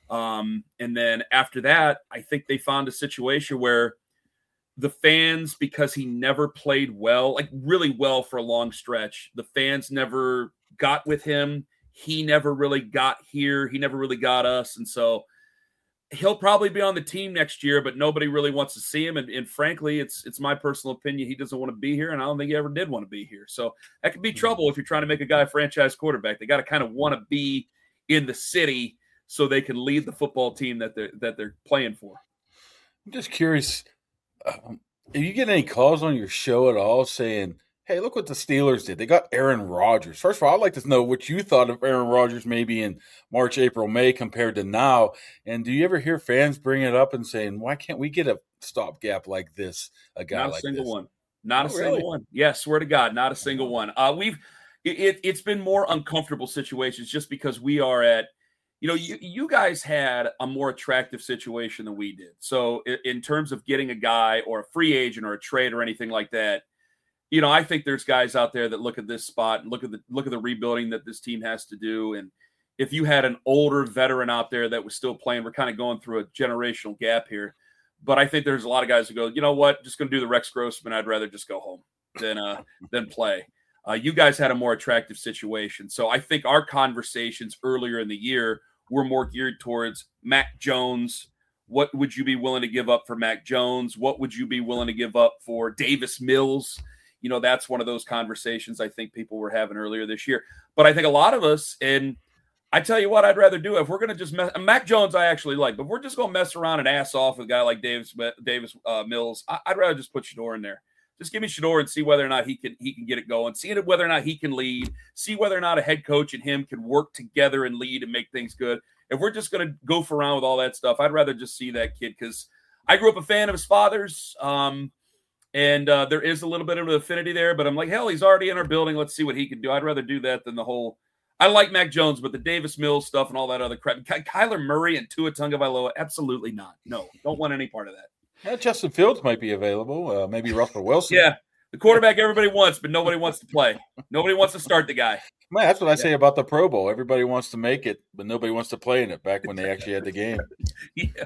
Um, and then after that, I think they found a situation where the fans, because he never played well, like really well for a long stretch, the fans never got with him. He never really got here. He never really got us. And so he'll probably be on the team next year, but nobody really wants to see him. And, and frankly, it's it's my personal opinion. He doesn't want to be here, and I don't think he ever did want to be here. So that could be trouble if you're trying to make a guy a franchise quarterback. They got to kind of want to be in the city so they can lead the football team that they're, that they're playing for. I'm just curious. Um, if you get any calls on your show at all saying, hey, look what the Steelers did. They got Aaron Rodgers. First of all, I'd like to know what you thought of Aaron Rodgers maybe in March, April, May compared to now. And do you ever hear fans bring it up and saying, why can't we get a stopgap like this, a guy Not like a single this? one. Not Oh, a single really? one. Yeah, swear to God, not a single one. Uh, we've it, it, it's been more uncomfortable situations just because we are at, you know, you, you guys had a more attractive situation than we did. So in, in terms of getting a guy or a free agent or a trade or anything like that, you know, I think there's guys out there that look at this spot and look at the look at the rebuilding that this team has to do. And if you had an older veteran out there that was still playing, we're kind of going through a generational gap here. But I think there's a lot of guys who go, you know what, just going to do the Rex Grossman. I'd rather just go home than uh, than play. Uh, you guys had a more attractive situation. So I think our conversations earlier in the year were more geared towards Mac Jones. What would you be willing to give up for Mac Jones? What would you be willing to give up for Davis Mills? You know, that's one of those conversations I think people were having earlier this year. But I think a lot of us, and I tell you what, I'd rather do if we're going to just mess. Mac Jones, I actually like, but if we're just going to mess around and ass off with a guy like Davis Davis uh, Mills, I, I'd rather just put Shador in there. Just give me Shador and see whether or not he can he can get it going. See whether or not he can lead. See whether or not a head coach and him can work together and lead and make things good. If we're just going to goof around with all that stuff, I'd rather just see that kid because I grew up a fan of his father's, um, and uh, there is a little bit of an affinity there. But I'm like, hell, he's already in our building. Let's see what he can do. I'd rather do that than the whole. I like Mac Jones, but the Davis Mills stuff and all that other crap. Ky- Kyler Murray and Tua Tagovailoa, absolutely not. No, don't want any part of that. Yeah, Justin Fields might be available. Uh, maybe Russell Wilson. Yeah, the quarterback everybody wants, but nobody wants to play. Nobody wants to start the guy. Man, that's what I say about the Pro Bowl. Everybody wants to make it, but nobody wants to play in it back when they actually had the game. Yeah.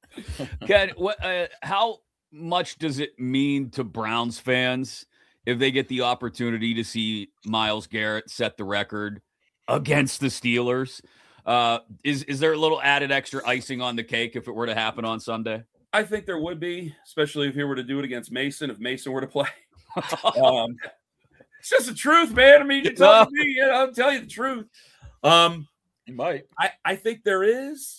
Ken, what, uh, how much does it mean to Browns fans if they get the opportunity to see Myles Garrett set the record against the Steelers? Uh, is is there a little added extra icing on the cake if it were to happen on Sunday? I think there would be, especially if he were to do it against Mason, if Mason were to play. um, it's just the truth, man. I mean, you're telling me, you know, I'll tell you the truth. Um, You might. I, I think there is.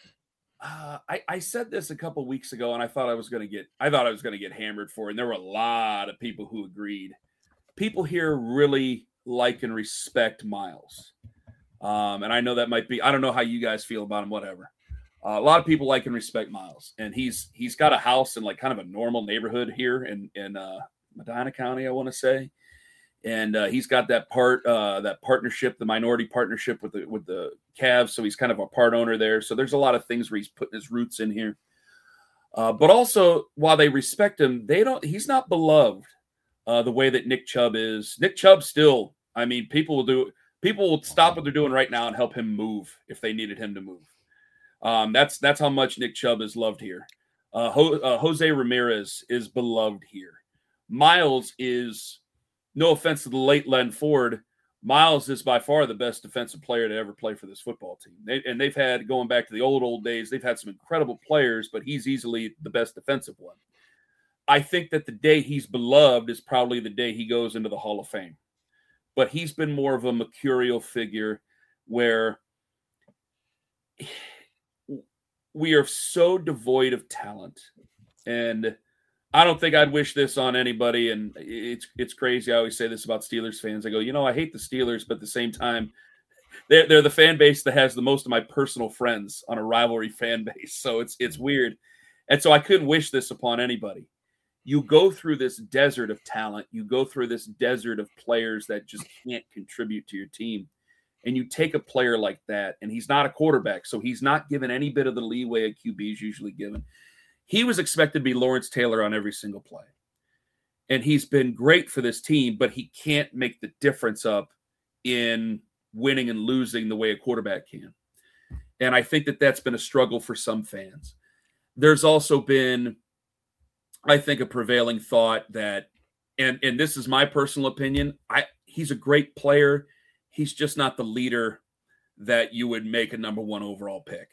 Uh, I, I said this a couple weeks ago, and I thought I was going to get, I thought I was going to get hammered for it. And there were a lot of people who agreed. People here really, like and respect Miles. Um, and I know that might be, I don't know how you guys feel about him, whatever. Uh, a lot of people like and respect Miles, and he's he's got a house in like kind of a normal neighborhood here in in uh, Medina County, I want to say, and uh, he's got that part uh, that partnership, the minority partnership with the with the Cavs, so he's kind of a part owner there. So there's a lot of things where he's putting his roots in here. Uh, but also, while they respect him, they don't. He's not beloved uh, the way that Nick Chubb is. Nick Chubb still, I mean, people will do people will stop what they're doing right now and help him move if they needed him to move. Um, that's that's how much Nick Chubb is loved here. Uh, Ho, uh, Jose Ramirez is beloved here. Miles is, no offense to the late Len Ford, Miles is by far the best defensive player to ever play for this football team. They, and they've had, going back to the old, old days, they've had some incredible players, but he's easily the best defensive one. I think that the day he's beloved is probably the day he goes into the Hall of Fame. But he's been more of a mercurial figure where we are so devoid of talent. And I don't think I'd wish this on anybody. And it's it's crazy. I always say this about Steelers fans. I go, you know, I hate the Steelers, but at the same time, they're, they're the fan base that has the most of my personal friends on a rivalry fan base. So it's it's weird. And so I couldn't wish this upon anybody. You go through this desert of talent. You go through this desert of players that just can't contribute to your team. And you take a player like that, and he's not a quarterback, so he's not given any bit of the leeway a Q B is usually given. He was expected to be Lawrence Taylor on every single play. And he's been great for this team, but he can't make the difference up in winning and losing the way a quarterback can. And I think that that's been a struggle for some fans. There's also been, I think, a prevailing thought that, and, and this is my personal opinion, I he's a great player. He's just not the leader that you would make a number one overall pick.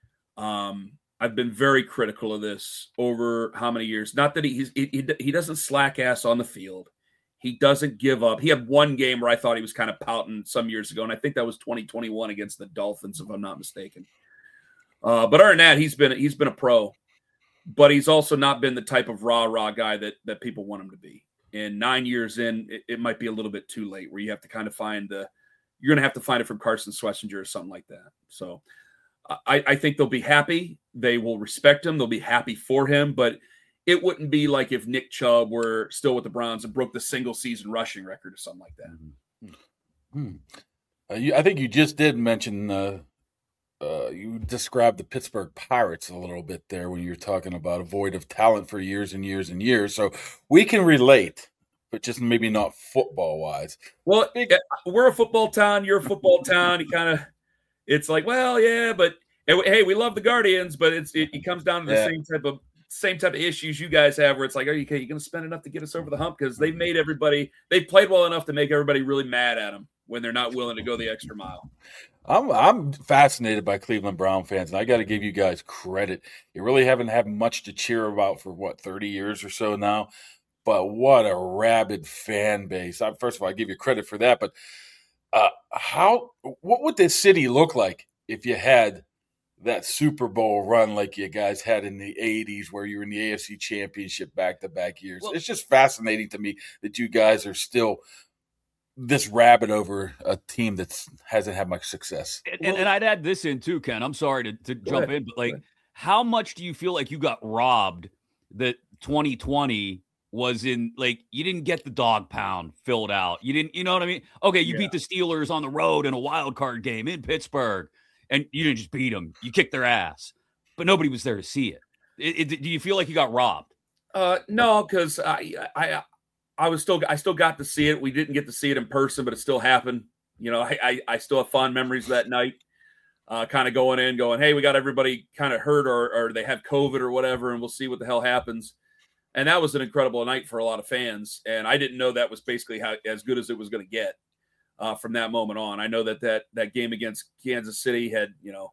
Um, I've been very critical of this over how many years. Not that he he's, he he doesn't slack ass on the field. He doesn't give up. He had one game where I thought he was kind of pouting some years ago, and I think that was twenty twenty-one against the Dolphins, if I'm not mistaken. Uh, but other than that, he's been he's been a pro. But he's also not been the type of rah-rah guy that that people want him to be. And nine years in, it, it might be a little bit too late, where you have to kind of find the you're going to have to find it from Carson Schlesinger or something like that. So I, I think they'll be happy. They will respect him. They'll be happy for him. But it wouldn't be like if Nick Chubb were still with the Browns and broke the single-season rushing record or something like that. Mm-hmm. Uh, you, I think you just did mention uh, uh, you described the Pittsburgh Pirates a little bit there when you were talking about a void of talent for years and years and years. So we can relate, but just maybe not football-wise. Well, we're a football town. You're a football town. You kind of, it's like, well, yeah, but hey, we love the Guardians, but it's it, it comes down to the yeah. same type of same type of issues you guys have, where it's like, are you, okay, you going to spend enough to get us over the hump? Because they've made everybody, they've played well enough to make everybody really mad at them when they're not willing to go the extra mile. I'm I'm fascinated by Cleveland Brown fans, and I got to give you guys credit. You really haven't had much to cheer about for what thirty years or so now. But what a rabid fan base. I, first of all, I give you credit for that. But uh, how? What would this city look like if you had that Super Bowl run like you guys had in the eighties, where you were in the A F C Championship back-to-back years? Well, it's just fascinating to me that you guys are still this rabid over a team that hasn't had much success. And, and, and I'd add this in too, Ken. I'm sorry to, to jump in, but like, how much do you feel like you got robbed that twenty twenty – was in, like, you didn't get the dog pound filled out. You didn't, you know what I mean? Okay, you yeah. beat the Steelers on the road in a wild card game in Pittsburgh, and you didn't just beat them. You kicked their ass, but nobody was there to see it. it, it do you feel like you got robbed? Uh, no, because I, I, I was still, I still got to see it. We didn't get to see it in person, but it still happened. You know, I, I, I still have fond memories of that night. Uh, kind of going in, going, hey, we got everybody kind of hurt, or or they have COVID or whatever, and we'll see what the hell happens. And that was an incredible night for a lot of fans. And I didn't know that was basically how, as good as it was going to get uh, from that moment on. I know that, that that game against Kansas City had, you know,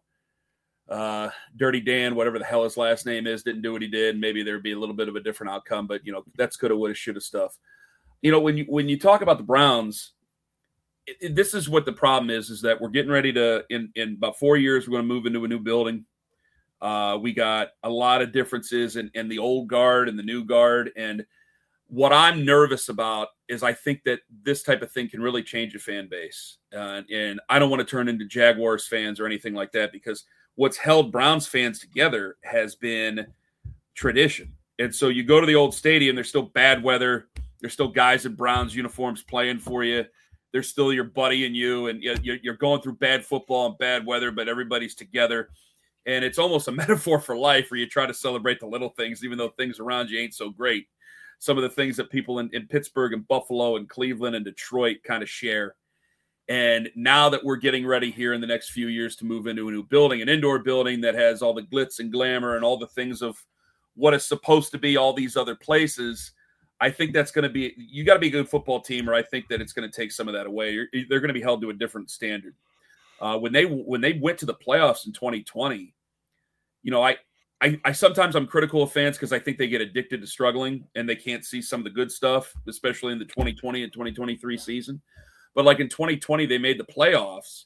uh, Dirty Dan, whatever the hell his last name is, didn't do what he did. Maybe there'd be a little bit of a different outcome. But, you know, that's coulda, woulda, shoulda stuff. You know, when you when you talk about the Browns, it, it, this is what the problem is, is that we're getting ready to, in, in about four years, we're going to move into a new building. Uh, we got a lot of differences in, in the old guard and the new guard. And what I'm nervous about is I think that this type of thing can really change a fan base. Uh, and I don't want to turn into Jaguars fans or anything like that, because what's held Browns fans together has been tradition. And so you go to the old stadium, there's still bad weather. There's still guys in Browns uniforms playing for you. There's still your buddy and you, and you're going through bad football and bad weather, but everybody's together. And it's almost a metaphor for life where you try to celebrate the little things, even though things around you ain't so great. Some of the things that people in, in Pittsburgh and Buffalo and Cleveland and Detroit kind of share. And now that we're getting ready here in the next few years to move into a new building, an indoor building that has all the glitz and glamour and all the things of what is supposed to be all these other places, I think that's going to be – you got to be a good football team, or I think that it's going to take some of that away. You're, they're going to be held to a different standard. Uh, when they when they went to the playoffs in twenty twenty, you know, I, I, I sometimes I'm critical of fans because I think they get addicted to struggling and they can't see some of the good stuff, especially in the twenty twenty and twenty twenty-three season. But like in twenty twenty, they made the playoffs,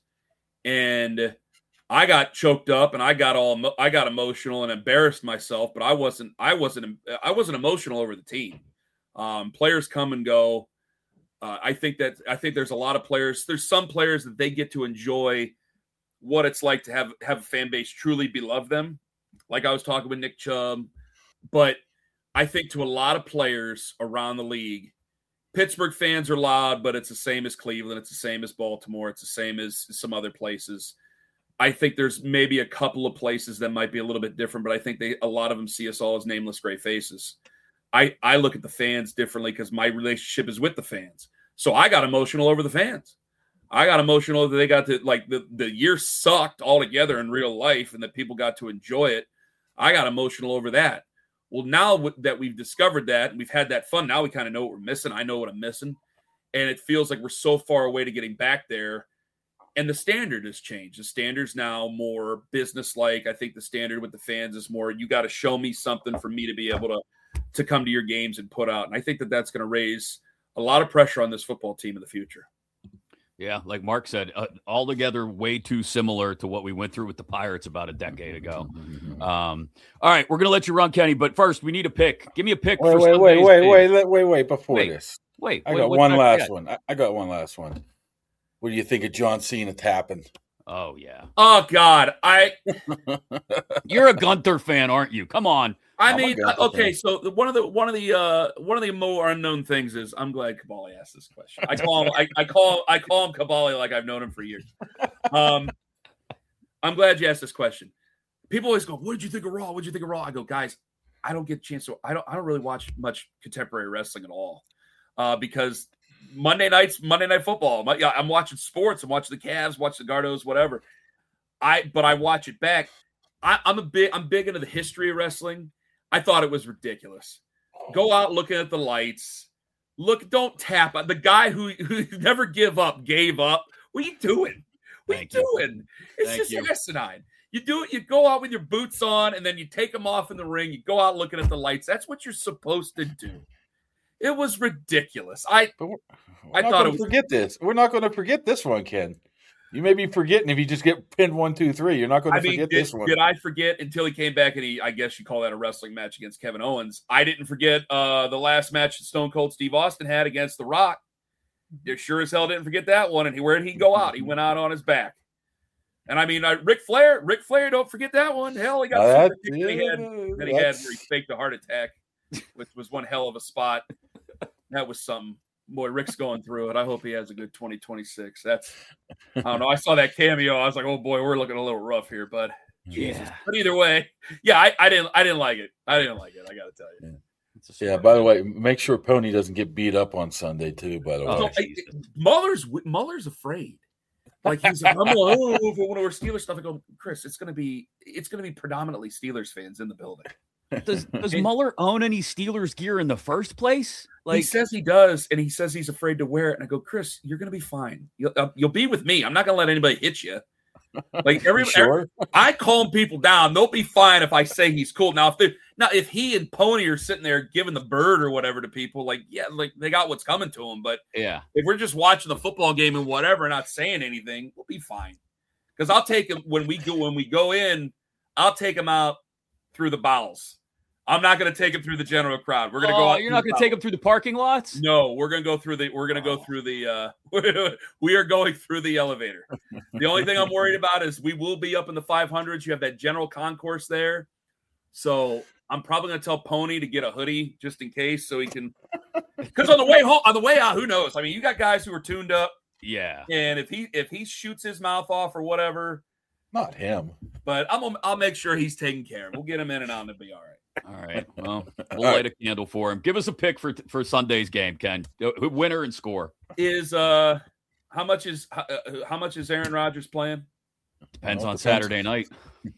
and I got choked up and I got all I got emotional and embarrassed myself. But I wasn't I wasn't I wasn't emotional over the team. Um, players come and go. Uh, I think that I think there's a lot of players. There's some players that they get to enjoy what it's like to have have a fan base truly beloved them. Like I was talking with Nick Chubb, but I think to a lot of players around the league, Pittsburgh fans are loud, but it's the same as Cleveland. It's the same as Baltimore. It's the same as some other places. I think there's maybe a couple of places that might be a little bit different, but I think they a lot of them see us all as nameless gray faces. I, I look at the fans differently because my relationship is with the fans. So I got emotional over the fans. I got emotional that they got to, like, the, the year sucked altogether in real life and that people got to enjoy it. I got emotional over that. Well, now w- that we've discovered that and we've had that fun, now we kind of know what we're missing. I know what I'm missing. And it feels like we're so far away to getting back there. And the standard has changed. The standard's now more business-like. I think the standard with the fans is more, you got to show me something for me to be able to to come to your games and put out. And I think that that's going to raise a lot of pressure on this football team in the future. Yeah, like Mark said, uh, altogether way too similar to what we went through with the Pirates about a decade ago. Um, all right, we're going to let you run, Kenny, but first we need a pick. Give me a pick. Wait, for wait, wait, Sunday's wait, game. wait, wait, wait, wait, before Wait, this. Wait, I wait, got what one time last yet? one. I, I got one last one. What do you think of John Cena tapping? Oh, yeah. Oh, God. I You're a Gunther fan, aren't you? Come on. I I'm a mean, Gunther okay, fan. so the- one of the one of the uh, one of the more unknown things is I'm glad Kabali asked this question. I call him I, I call I call him Kabali like I've known him for years. Um, I'm glad you asked this question. People always go, "What did you think of Raw? What did you think of Raw?" I go, "Guys, I don't get a chance to. I don't. I don't really watch much contemporary wrestling at all uh, because Monday nights, Monday Night Football. My, yeah, I'm watching sports. I'm watching the Cavs, watch the Gardos, whatever. I but I watch it back. I, I'm a big. I'm big into the history of wrestling. I thought it was ridiculous. Go out looking at the lights. Look, don't tap. The guy who, who never give up gave up. What are you doing? What are you Thank you. doing? It's Thank just you. asinine. You do it. You go out with your boots on, and then you take them off in the ring. You go out looking at the lights. That's what you're supposed to do. It was ridiculous. I But we're, we're I not thought going it to was- forget this. We're not going to forget this one, Ken. You may be forgetting if you just get pinned one, two, three. You're not going to I mean, forget did, this one. did I forget until he came back and he, I guess you call that a wrestling match against Kevin Owens. I didn't forget uh, the last match that Stone Cold Steve Austin had against The Rock. You sure as hell didn't forget that one. And he, where did he go out? He went out on his back. And I mean, uh, Ric Flair, Ric Flair, don't forget that one. Hell, he got Uh, the that- super kick that he had, yeah, that he had that's- where he faked a heart attack, which was one hell of a spot. That was something. Boy, Rick's going through it. I hope he has a good twenty twenty-six. That's, I don't know. I saw that cameo. I was like, oh boy, we're looking a little rough here, bud. Jesus. But either way, yeah, I, I didn't, I didn't like it. I didn't like it. I got to tell you. It's a Yeah, story. by the way, make sure Pony doesn't get beat up on Sunday, too, by the way. Oh, So, I, Muller's Muller's afraid. Like he's like, I'm like, oh, for one of our Steelers stuff. I go, Chris, it's gonna be, it's gonna be predominantly Steelers fans in the building. Does does Mueller own any Steelers gear in the first place? he Like, says he does, and he says he's afraid to wear it. And I go, Chris, you're gonna be fine. You'll, uh, you'll be with me. I'm not gonna let anybody hit you. Like every, You sure? every- I calm people down. They'll be fine if I say he's cool. Now if they now if he and Pony are sitting there giving the bird or whatever to people, like yeah, like they got what's coming to them. But yeah, if we're just watching the football game and whatever, not saying anything, we'll be fine. Because I'll take him when we go when we go in. I'll take him out through the bowels. I'm not going to take him through the general crowd. We're going to oh, go out. You're not going to take him through the parking lots? No, we're going to go through the. We're going to oh. go through the. Uh, we are going through the elevator. The only thing I'm worried about is we will be up in the five hundreds. You have that general concourse there, so I'm probably going to tell Pony to get a hoodie just in case, so he can. Because on the way home, on the way out, who knows? I mean, you got guys who are tuned up. Yeah. And if he if he shoots his mouth off or whatever, not him. But I'm I'll make sure he's taken care of. We'll get him in and out, and it'll be all right. All right. Well, we'll light a candle for him. Give us a pick for for Sunday's game, Ken. Winner and score. Is uh how much is how, uh, how much is Aaron Rodgers playing? Depends well, on depends. Saturday night.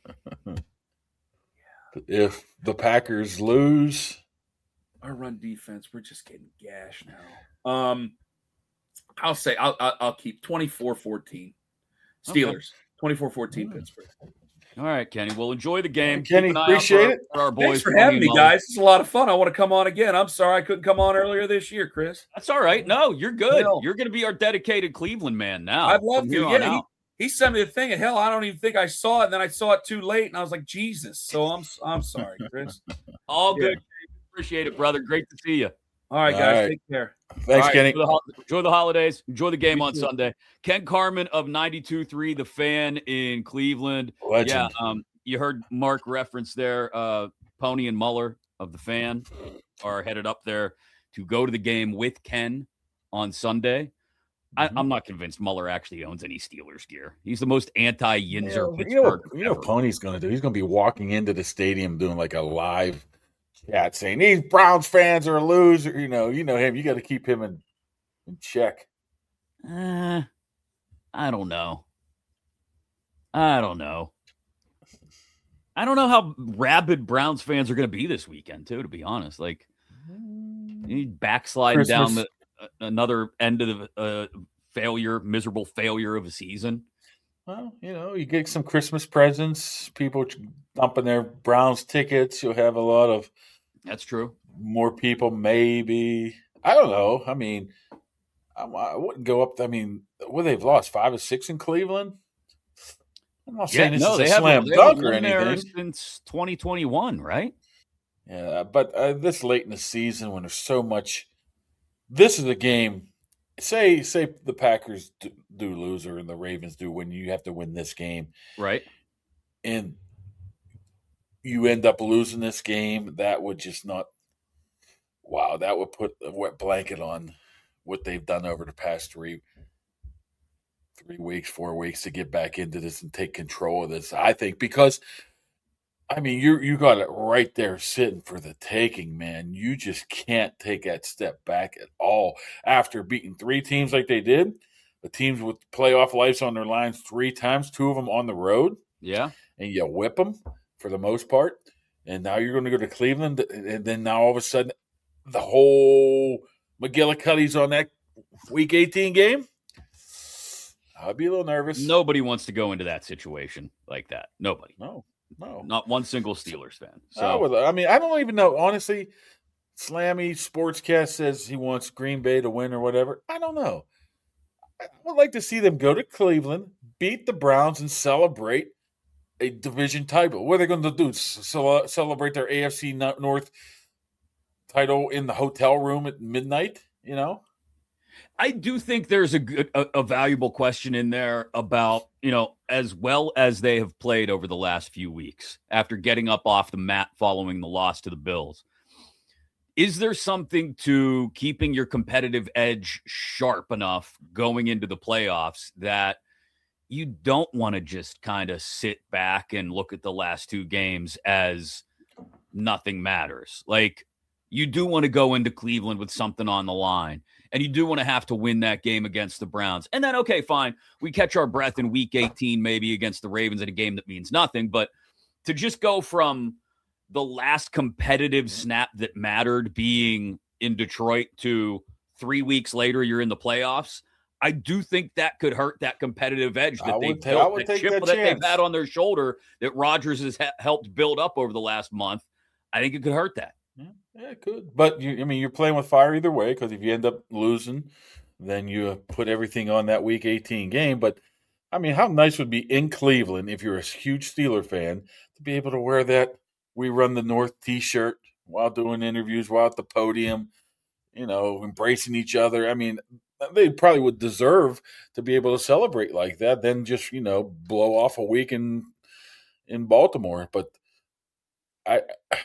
If the Packers lose, our run defense, we're just getting gashed now. Um, I'll say I'll I'll, I'll keep twenty-four fourteen Steelers. Okay. twenty-four fourteen Pittsburgh. All right, Kenny. Well, enjoy the game. Kenny, appreciate it. For our boys. Thanks for having me, guys. It's a lot of fun. I want to come on again. I'm sorry I couldn't come on earlier this year, Chris. That's all right. No, you're good. Hell. You're going to be our dedicated Cleveland man now. I'd love to. Yeah, he, he sent me the thing, and hell, I don't even think I saw it. And then I saw it too late, and I was like, Jesus. So I'm I'm sorry, Chris. All good. Yeah. Appreciate it, brother. Great to see you. All right, guys. All right. Take care. Thanks, right, Kenny. Enjoy the, enjoy the holidays. Enjoy the game on Sunday. Ken Carman of ninety-two three, The Fan in Cleveland. Legend. Yeah, um, you heard Mark reference there. Uh, Pony and Muller of The Fan are headed up there to go to the game with Ken on Sunday. Mm-hmm. I, I'm not convinced Muller actually owns any Steelers gear. He's the most anti-Yinzer yeah, Pittsburgh. You know, what, you know what Pony's going to do? He's going to be walking into the stadium doing like a live chat saying, these Browns fans are a loser. You know, you know him. You got to keep him in, in check. Uh, I don't know. I don't know. I don't know how rabid Browns fans are going to be this weekend, too, to be honest. Like, backsliding Christmas. down the, uh, another end of the uh, failure, miserable failure of a season. Well, you know, you get some Christmas presents, people dumping their Browns tickets. You'll have a lot of That's true. More people, maybe. I don't know. I mean, I, I wouldn't go up. I mean, what they've lost five or six in Cleveland. I'm not saying yeah, this no, is a slam dunk or anything. Since twenty twenty-one, right? Yeah, but uh, this late in the season, when there's so much, this is a game. Say, say the Packers do, do lose, or the Ravens do win. You have to win this game, right? And you end up losing this game, that would just not – wow, that would put a wet blanket on what they've done over the past three three weeks, four weeks to get back into this and take control of this, I think, because, I mean, you you got it right there sitting for the taking, man. You just can't take that step back at all after beating three teams like they did, the teams with playoff lives on their lines three times, two of them on the road. Yeah. And you whip them. For the most part, and now you're going to go to Cleveland, and then now all of a sudden, the whole McGillicuddy's on that Week eighteen game. I'd be a little nervous. Nobody wants to go into that situation like that. Nobody. No, no, not one single Steelers fan. So I, would, I mean, I don't even know. Honestly, Slammy Sportscast says he wants Green Bay to win or whatever. I don't know. I would like to see them go to Cleveland, beat the Browns, and celebrate a division title. What are they going to do? Ce- celebrate their A F C North title in the hotel room at midnight? You know, I do think there's a good, a, a valuable question in there about, you know, as well as they have played over the last few weeks after getting up off the mat following the loss to the Bills. Is there something to keeping your competitive edge sharp enough going into the playoffs that you don't want to just kind of sit back and look at the last two games as nothing matters? Like, you do want to go into Cleveland with something on the line, and you do want to have to win that game against the Browns. And then, okay, fine, we catch our breath in week eighteen, maybe against the Ravens in a game that means nothing. But to just go from the last competitive snap that mattered being in Detroit to three weeks later, you're in the playoffs, I do think that could hurt that competitive edge that they've ta- built, that chip that, that they've had on their shoulder that Rodgers has ha- helped build up over the last month. I think it could hurt that. Yeah, yeah it could. But, you, I mean, you're playing with fire either way, because if you end up losing, then you put everything on that Week eighteen game. But, I mean, how nice would it be in Cleveland, if you're a huge Steeler fan, to be able to wear that we run the North T-shirt while doing interviews, while at the podium, you know, embracing each other. I mean, they probably would deserve to be able to celebrate like that than just, you know, blow off a week in, in Baltimore. But I,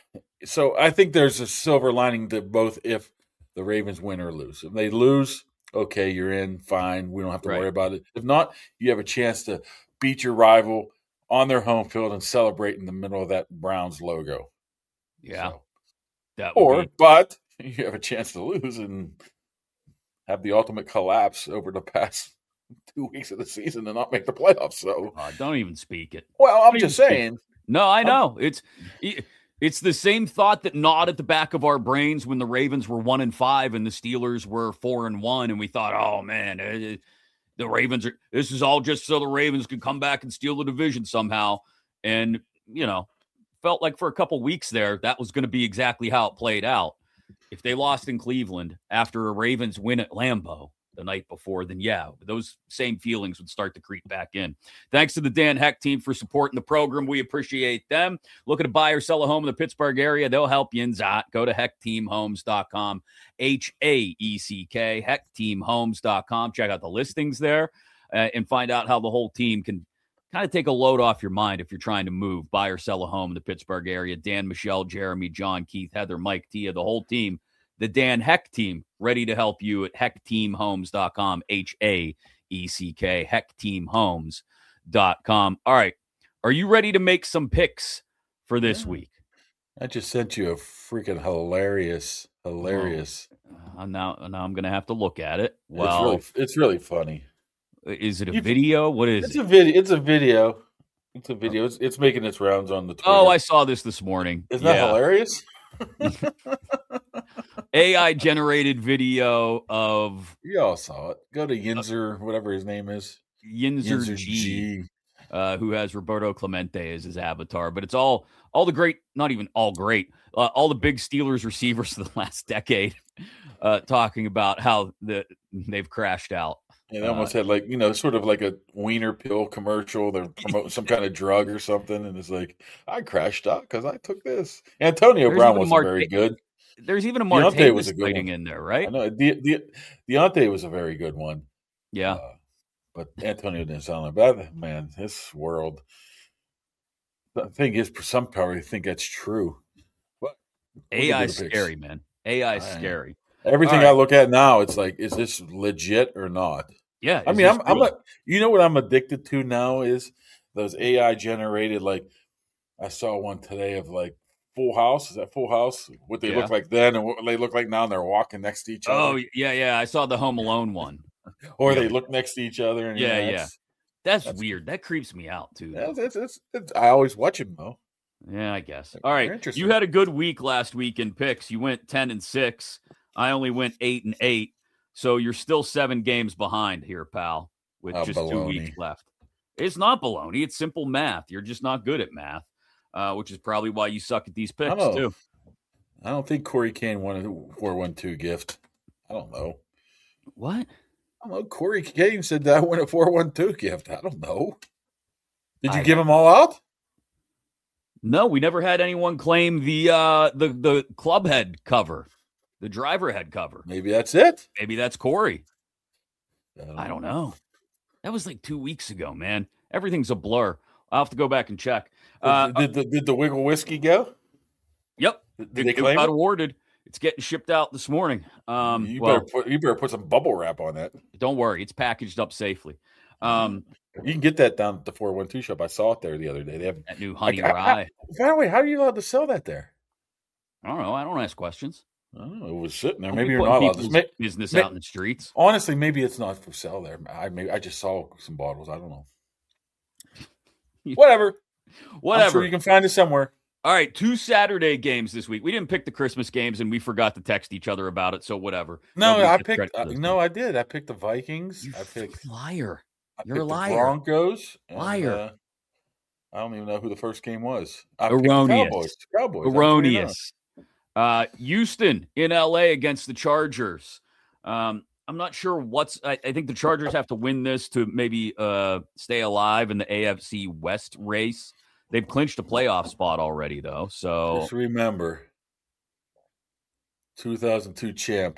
so I think there's a silver lining to both if the Ravens win or lose. If they lose, okay, you're in, fine. We don't have to Right. worry about it. If not, you have a chance to beat your rival on their home field and celebrate in the middle of that Browns logo. Yeah. So, That would or, be, but you have a chance to lose and have the ultimate collapse over the past two weeks of the season and not make the playoffs. So, uh, don't even speak it. well, I'm Don't just even speak- saying. No, I know. It's it's the same thought that gnawed at the back of our brains when the Ravens were one and five and the Steelers were four and one, and we thought, oh man, eh, the Ravens are. This is all just so the Ravens could come back and steal the division somehow. And you know, felt like for a couple weeks there that was going to be exactly how it played out. If they lost in Cleveland after a Ravens win at Lambeau the night before, then yeah, those same feelings would start to creep back in. Thanks to the Dan Heck team for supporting the program. We appreciate them. Looking to buy or sell a home in the Pittsburgh area, they'll help you in that. Go to heck team homes dot com, H A E C K, heck team homes dot com. Check out the listings there uh, and find out how the whole team can kind of take a load off your mind if you're trying to move, buy or sell a home in the Pittsburgh area. Dan, Michelle, Jeremy, John, Keith, Heather, Mike, Tia, the whole team. The Dan Heck team, ready to help you at heck team homes dot com, H A E C K, heck team homes dot com. All right. Are you ready to make some picks for this Yeah. week? I just sent you a freaking hilarious, hilarious. Uh, now, now I'm going to have to look at it. Well, it's really, it's really funny. is it a You- video? What is It's it? a video. It's a video. It's a video. It's, it's making its rounds on the Twitter. Oh, I saw this this morning. Isn't that Yeah. hilarious? A I generated video of You all saw it. Go to Yinzer, whatever his name is. Yinzer, Yinzer G. G. Uh, who has Roberto Clemente as his avatar, but it's all all the great, not even all great, uh, all the big Steelers receivers of the last decade, uh, talking about how the they've crashed out. Yeah, they almost had like, you know, sort of like a wiener pill commercial. They're promoting some kind of drug or something, and it's like, I crashed out because I took this. Antonio There's Brown even wasn't Marte- very good. There's even a Deontay was Martavis a good sighting one. in there, I right? know. De- De- Deontay was a very good one. Yeah. Uh, but Antonio didn't sound like that. Man, this world. The thing is, for some power, I think that's true. But we A I can is do the picks. scary, man. A I is I know. scary. Everything All right. I look at now, it's like, is this legit or not? Yeah. I is mean, this I'm, I'm real? a, you know what I'm addicted to now is those A I generated, like, I saw one today of like Full House. Is that Full House? What they Yeah. look like then and what they look like now, and they're walking next to each other. Oh, yeah, yeah. I saw the Home Alone one. or yeah. they look next to each other. And, Yeah, yeah, yeah. That's, That's, That's- weird. That creeps me out, too. that's, it's, it's, it's, I always watch them, though. Yeah, I guess. They're All right. interesting. You had a good week last week in picks. You went ten and six. I only went eight and eight. So you're still seven games behind here, pal, with Oh, just two baloney. weeks left. It's not baloney. It's simple math. You're just not good at math, uh, which is probably why you suck at these I picks, don't know. too. I don't think Corey Kane won a four one two gift. I don't know. What? I don't know. Corey Kane said that I won a four one two gift. I don't know. Did you I- give them all out? No, we never had anyone claim the uh, the the club head cover, the driver head cover. Maybe that's it. Maybe that's Corey. I don't know. That was like two weeks ago, man. Everything's a blur. I'll have to go back and check. Uh, did, the, did the Wiggle Whiskey go? yep. Did It, they it claim got it? awarded. It's getting shipped out this morning. Um, you, well, better put, you better put some bubble wrap on that. don't worry. It's packaged up safely. Um, You can get that down at the four one two shop. I saw it there the other day. They have. that new honey I- I- rye. By the way, how are you allowed to sell that there? I don't know. I don't ask questions. I don't know. It was sitting there. Don't Maybe be you're putting not allowed to. people's May- business may- out in the streets. honestly, maybe it's not for sale there. I maybe I just saw some bottles. I don't know. Whatever. Whatever. I'm sure you can find it somewhere. All right, two Saturday games this week. We didn't pick the Christmas games, and we forgot to text each other about it. So whatever. No, Nobody I gets picked. credit for Uh, those no, games. I did. I picked the Vikings. You I picked. liar. I You're a picked the liar. Broncos. and, Liar. uh, I don't even know who the first game was. I picked Erroneous. The Cowboys. Cowboys. I'm Erroneous. Uh, Houston in L A against the Chargers. Um, I'm not sure what's. I, I think the Chargers have to win this to maybe uh, stay alive in the A F C West race. They've clinched a playoff spot already, though. So just remember, two thousand two champ,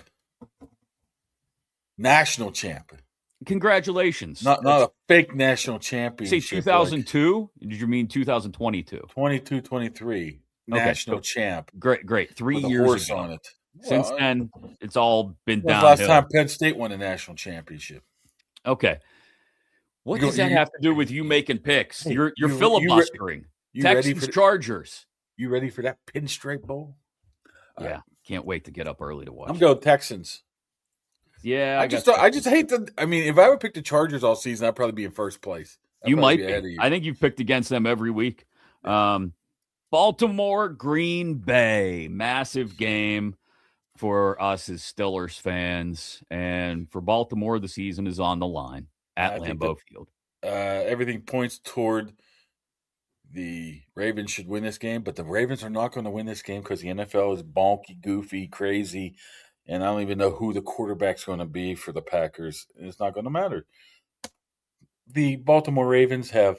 national champ. Congratulations! Not not That's, a fake national championship. say two thousand two. Like, did you mean two thousand twenty-two? twenty-two twenty-three national okay. champ. Great, great. Three with a years horse ago. on it. Since well, then, it's all been when was downhill. last time Penn State won a national championship? Okay. What You does go- that you- have to do with you making picks? Hey, you're you're you- you re- filibustering. You ready Texans for the, Chargers. you ready for that pinstripe bowl? All Yeah, right. can't wait to get up early to watch. I'm going Texans. Yeah, I, just don't, I just hate the. I mean, if I would pick the Chargers all season, I'd probably be in first place. I'd you probably might ahead be. of you. I think you've picked against them every week. Um, Baltimore, Green Bay, massive game for us as Steelers fans, and for Baltimore, the season is on the line at I think Lambeau that- Field. uh, everything points toward the Ravens should win this game, but the Ravens are not going to win this game because the N F L is bonky, goofy, crazy, and I don't even know who the quarterback's going to be for the Packers. It's not going to matter. The Baltimore Ravens have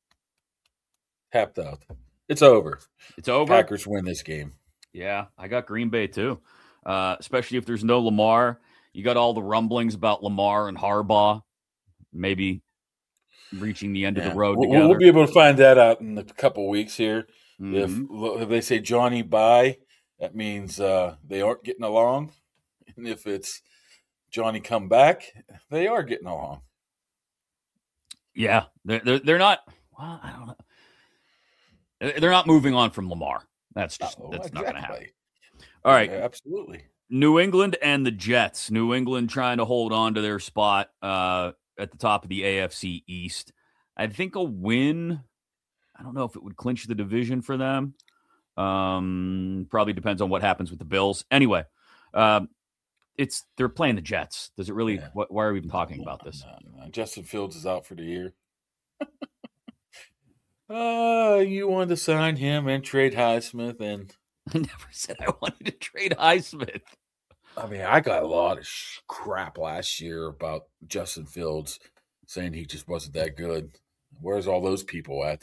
tapped out. It's over. It's over. Packers win this game. Yeah, I got Green Bay too. Uh, especially if there's no Lamar. You got all the rumblings about Lamar and Harbaugh maybe reaching the end Yeah. of the road We'll, together. we'll be able to find that out in a couple of weeks here. Mhm. If, if they say Johnny bye, that means uh, they aren't getting along. And if it's Johnny come back, they are getting along. Yeah, they're, they're they're not. Well, I don't know. They're they're not moving on from Lamar. That's just Oh, that's not going to happen. exactly. All right, Yeah, absolutely. New England and the Jets. New England trying to hold on to their spot uh, at the top of the A F C East. I think a win. I don't know if it would clinch the division for them. Um, probably depends on what happens with the Bills. Anyway, um, it's they're playing the Jets. Does it really? Yeah. What, why are we even talking about this? No, no. Justin Fields is out for the year. uh, you wanted to sign him and trade Highsmith, and I never said I wanted to trade Highsmith. I mean, I got a lot of sh- crap last year about Justin Fields saying he just wasn't that good. Where's all those people at?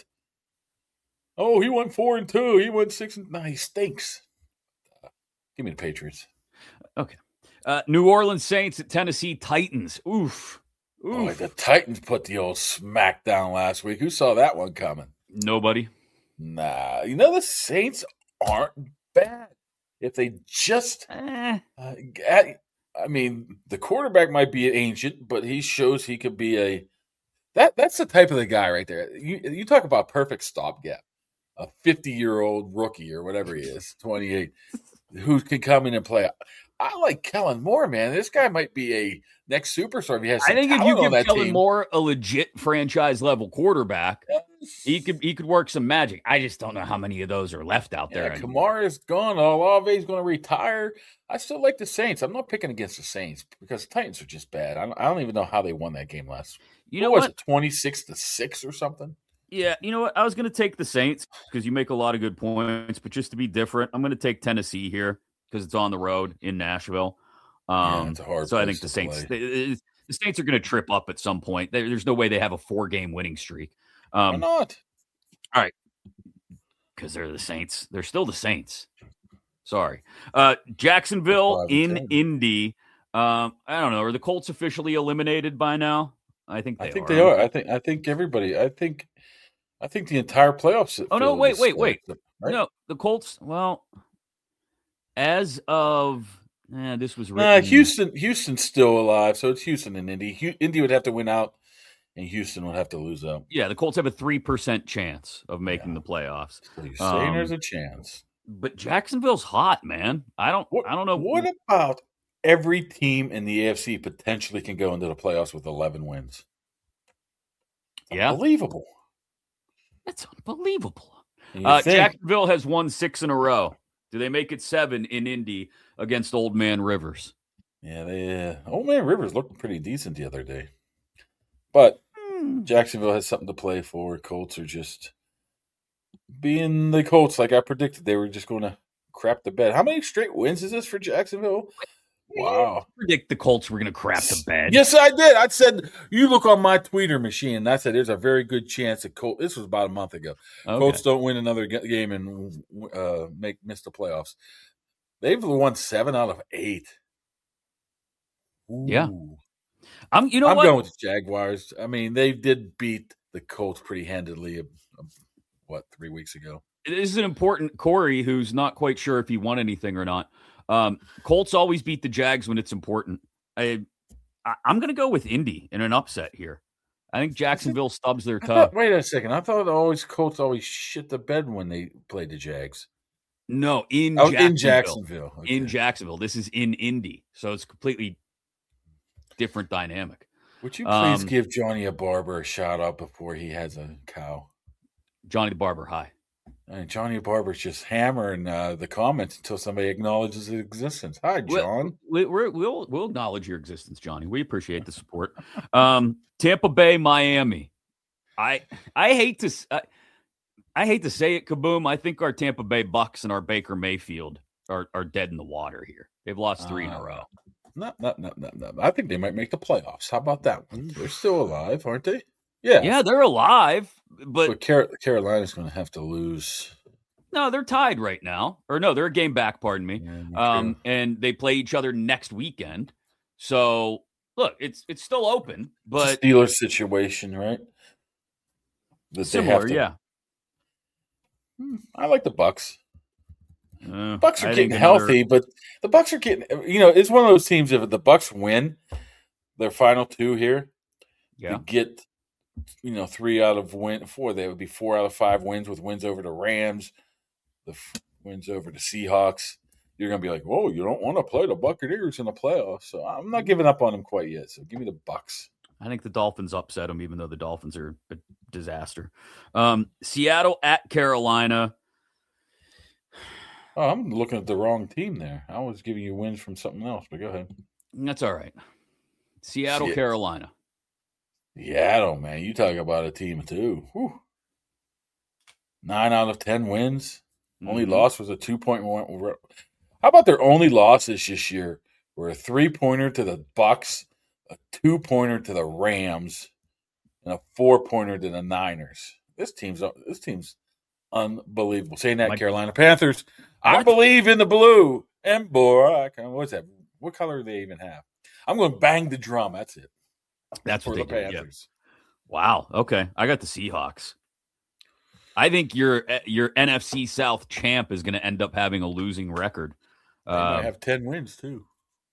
Oh, he went four and two. He went six and nine. He stinks. Uh, give me the Patriots. Okay. Uh, New Orleans Saints at Tennessee Titans. Oof. Oh, Oof. the Titans put the old smack down last week. Who saw that one coming? Nobody. Nah, you know the Saints aren't bad if they just. Eh. Uh, at, I mean, the quarterback might be ancient, but he shows he could be a. That that's the type of the guy right there. You you talk about perfect stopgap. A fifty-year-old rookie or whatever he is, twenty-eight, who can come in and play. I like Kellen Moore, man. This guy might be a next superstar if he has I some think if talent you on give that Kellen team. Moore a legit franchise level quarterback, he could he could work some magic. I just don't know how many of those are left out there. Yeah, anymore. Kamara is gone. Olave's going to retire. I still like the Saints. I'm not picking against the Saints because the Titans are just bad. I don't, I don't even know how they won that game last. You know what was what? it, twenty-six to six or something? Yeah, you know what? I was going to take the Saints because you make a lot of good points, but just to be different, I'm going to take Tennessee here because it's on the road in Nashville. Um, Yeah, it's a hard so I place think the to Saints, play. the, the Saints are going to trip up at some point. There- There's no way they have a four game winning streak. Why Um, not? because they're the Saints. They're still the Saints. Sorry. Uh, Jacksonville Five and in ten. Indy. Um, I don't know. Are the Colts officially eliminated by now? I think they I think are. they are. I think. I think everybody. I think. I think the entire playoffs. Oh, no, field wait, is- wait, wait. Right? No, the Colts. Well, as of eh, this was Nah, written. Houston. Houston's still alive, so it's Houston and Indy. Hu- Indy would have to win out, and Houston would have to lose out. Yeah, the Colts have a three percent chance of making Yeah. the playoffs. So you're saying Um, there's a chance. But Jacksonville's hot, man. I don't. What, I don't know. What about every team in the A F C potentially can go into the playoffs with eleven wins? Yeah, Unbelievable. that's unbelievable. And you Uh, think- Jacksonville has won six in a row. Do they make it seven in Indy against Old Man Rivers? yeah, they, uh, Old Man Rivers looked pretty decent the other day. But Jacksonville has something to play for. Colts are just being the Colts, like I predicted. They were just going to crap the bed. How many straight wins is this for Jacksonville? Wow. Predict the Colts were going to crap the bed. Yes, I did. I said, you look on my tweeter machine, and I said there's a very good chance that Colts, this was about a month ago, Okay. Colts don't win another g- game and uh, make miss the playoffs. They've won seven out of eight. Ooh. Yeah. I'm, you know I'm what? going with the Jaguars. I mean, they did beat the Colts pretty handedly, uh, what, three weeks ago. This is an important Corey, who's not quite sure if he won anything or not. Um, Colts always beat the Jags when it's important. I, I I'm going to go with Indy in an upset here. I think Jacksonville stubs their I toe. thought, wait a second. I thought always Colts always shit the bed when they played the Jags. No, in Oh, Jacksonville. in Jacksonville. Okay. In Jacksonville. This is in Indy, so it's completely different dynamic. Would you please Um, give Johnny a barber a shout out before he has a cow? Johnny the Barber, hi. And Johnny Barber's just hammering uh, the comments until somebody acknowledges his existence. Hi, John. We, we're, we'll we'll acknowledge your existence, Johnny. We appreciate the support. Um, Tampa Bay, Miami. I I hate to I, I hate to say it, Kaboom. I think our Tampa Bay Bucks and our Baker Mayfield are, are dead in the water here. They've lost three uh, in a row. No, no, no, no, no. I think they might make the playoffs. How about that one? They're still alive, aren't they? Yeah. Yeah, they're alive, but so Car- Carolina's going to have to lose. No, they're tied right now. Or no, they're a game back, pardon me. Yeah, um, and they play each other next weekend. So, look, it's it's still open, but Steelers situation, right? That similar, to... yeah. I like the Bucks. Uh, Bucks are I getting think healthy, another... but the Bucks are getting. You know, it's one of those teams. If the Bucks win their final two here, yeah, to get you know three out of win four, they would be four out of five wins with wins over the Rams, the f- wins over the Seahawks. You're gonna be like, "Whoa, you don't want to play the Buccaneers in the playoffs." So I'm not giving up on them quite yet. So give me the Bucks. I think the Dolphins upset them, even though the Dolphins are a disaster. Um, Seattle at Carolina. Oh, I'm looking at the wrong team there. I was giving you wins from something else, but go ahead. That's all right. Seattle, Shit. Carolina. Seattle, man. You talk about a team, too. Whew. Nine out of ten wins. Mm-hmm. Only loss was a two-point one. How about their only losses this year were a three-pointer to the Bucks, a two-pointer to the Rams, and a four-pointer to the Niners. This team's this team's unbelievable. Saying that, Mike, Carolina Panthers, what? I believe in the blue. And boy, what's that? What color do they even have? I'm going to bang the drum. That's it. That's for what the they Panthers. Do, yeah. Wow. Okay, I got the Seahawks. I think your your N F C South champ is going to end up having a losing record. They uh, might have ten wins too.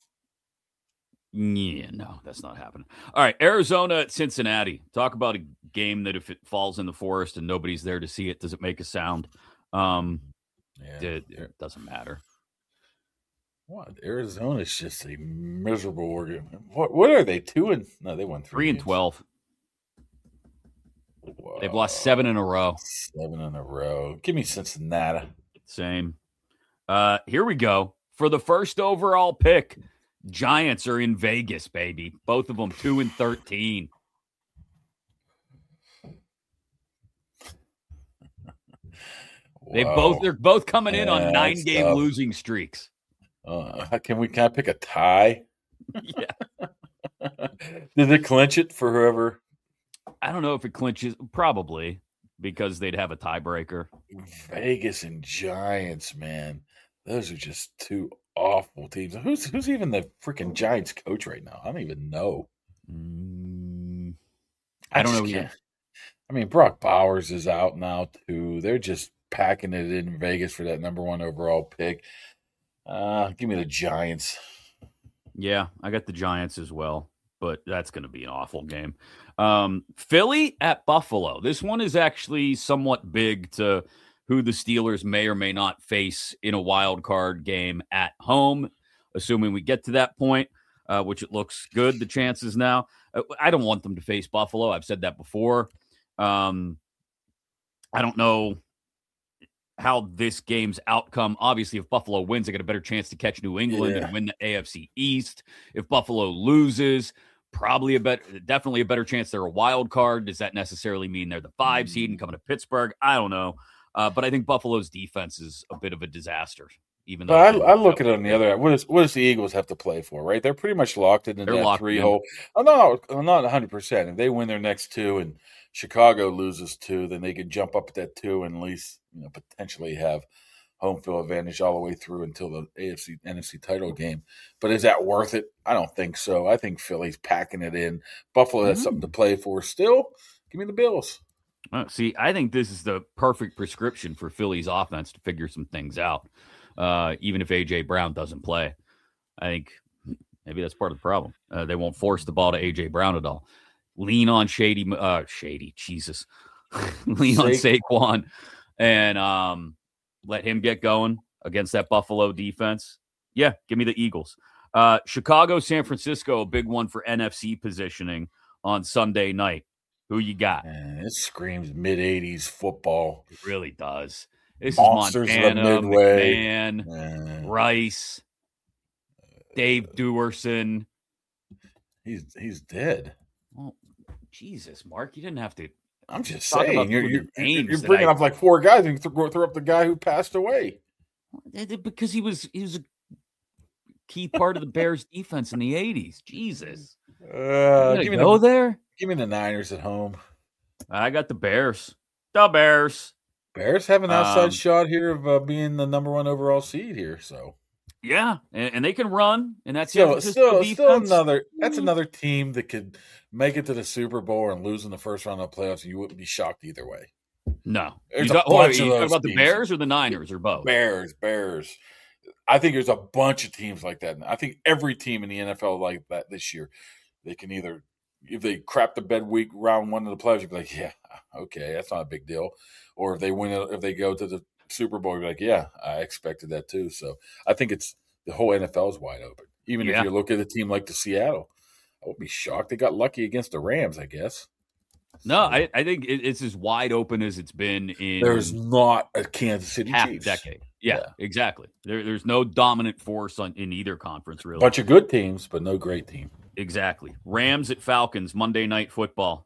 Yeah, no, that's not happening. All right, Arizona at Cincinnati. Talk about a game that if it falls in the forest and nobody's there to see it, does it make a sound? Um, yeah, it, it doesn't matter. What? Arizona's just a miserable organ. What? What are they? Two and no, they won three. Three and games. twelve. Wow. They've lost seven in a row. Seven in a row. Give me Cincinnati. Same. Uh, here we go for the first overall pick. Giants are in Vegas, baby. Both of them two and thirteen. Wow. They both they're both coming in yeah, on nine game tough. losing streaks. Uh, can we can I pick a tie? Yeah. Did it clinch it for whoever? I don't know if it clinches. Probably because they'd have a tiebreaker. Vegas and Giants, man, those are just two awful teams. Who's who's even the freaking Giants coach right now? I don't even know. Mm, I, I don't know. Either. I mean, Brock Bowers is out now too. They're just packing it in Vegas for that number one overall pick. Uh, give me the Giants. Yeah, I got the Giants as well, but that's going to be an awful game. Um, Philly at Buffalo. This one is actually somewhat big to who the Steelers may or may not face in a wild card game at home, assuming we get to that point, uh, which it looks good, the chances now. Uh, I don't want them to face Buffalo. I've said that before. Um, I don't know how this game's outcome. Obviously, if Buffalo wins, they got a better chance to catch New England yeah. and win the A F C East. If Buffalo loses, probably a better, definitely a better chance they're a wild card. Does that necessarily mean they're the five seed and coming to Pittsburgh? I don't know. Uh, but I think Buffalo's defense is a bit of a disaster. Even though But I, I look at it on the other end. What does what does the Eagles have to play for? Right, they're pretty much locked into They're that locked three in. hole. Oh no, I'm not one hundred percent. If they win their next two and Chicago loses two, then they could jump up at that two and at least you know potentially have home field advantage all the way through until the A F C N F C title game. But is that worth it? I don't think so. I think Philly's packing it in. Buffalo has Mm. something to play for still. Give me the Bills. Uh, see, I think this is the perfect prescription for Philly's offense to figure some things out. Uh, even if A J Brown doesn't play, I think maybe that's part of the problem. Uh, they won't force the ball to A J Brown at all. Lean on Shady, uh, Shady, Jesus, lean on Saquon, and um, let him get going against that Buffalo defense. Yeah, give me the Eagles. Uh, Chicago, San Francisco, a big one for N F C positioning on Sunday night. Who you got? Man, it screams mid eighties football. It really does. This Monsters is of the Montana, Midway. McMahon, Man. Rice, Dave Duerson. He's he's dead. Well, Jesus, Mark, you didn't have to. I'm just Talk about saying. You're, who the you're, you're, names you're that bringing I- up like four guys and throw, throw up the guy who passed away. Because he was he was a key part of the Bears defense in the eighties. Jesus. Uh, You give, me go the, there? give me the Niners at home. I got the Bears. The Bears. Bears have an outside Um, shot here of uh, being the number one overall seed here. So Yeah, and, and they can run, and that's San still, Francisco still, defense. still another. That's Mm. another team that could make it to the Super Bowl and lose in the first round of the playoffs. And you wouldn't be shocked either way. No, There's you a got, oh, bunch you of talking those about the teams. Bears or the Niners or both? Bears, Bears. I think there's a bunch of teams like that. I think every team in the N F L like that this year. They can either, if they crap the bed week round one of the playoffs, you'd be like, yeah, okay, that's not a big deal. Or if they win, it, if they go to the Super Bowl, you'd be like, yeah, I expected that too. So I think it's the whole N F L is wide open. Even Yeah. if you look at a team like the Seattle, I would be shocked. They got lucky against the Rams, I guess. No, So, I, I think it, it's as wide open as it's been in there's not a Kansas City half Chiefs. decade. Yeah, Yeah. exactly. There, there's no dominant force on, in either conference, really. Bunch of good teams, but no great team. Exactly. Rams at Falcons, Monday Night Football.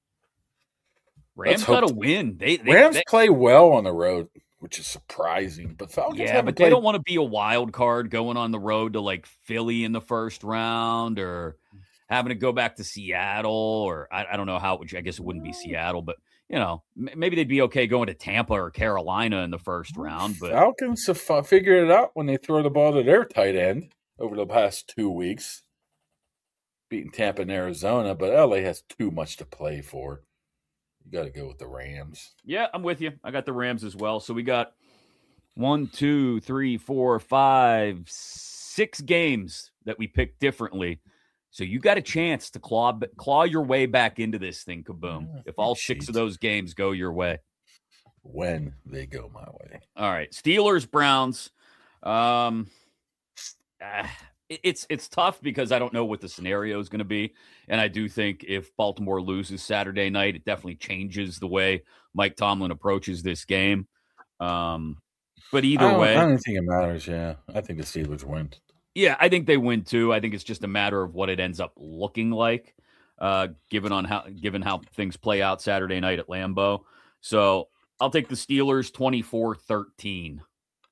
Let's Rams got to hope- win. They, they Rams they- play well on the road, which is surprising. But Falcons yeah, haven't but they played- don't want to be a wild card going on the road to like Philly in the first round or having to go back to Seattle or I, I don't know how. Which I guess it wouldn't be Seattle, but you know m- maybe they'd be okay going to Tampa or Carolina in the first round. But Falcons have fu- figured it out when they throw the ball to their tight end over the past two weeks, beating Tampa and Arizona. But L A has too much to play for. You got to go with the Rams. yeah, I'm with you. I got the Rams as well. So we got one, two, three, four, five, six games that we picked differently. So you got a chance to claw claw your way back into this thing, Kaboom. Yeah, If all six jeez. of those games go your way. When they go my way. All right, Steelers, Browns. Um, ah, it- it's it's tough because I don't know what the scenario is going to be, and I do think if Baltimore loses Saturday night, it definitely changes the way Mike Tomlin approaches this game. Um, but I either don't, way, I don't think it matters. Yeah, I think the Steelers win. yeah, I think they win too. I think it's just a matter of what it ends up looking like, uh, given on how given how things play out Saturday night at Lambeau. So I'll take the Steelers twenty-four thirteen.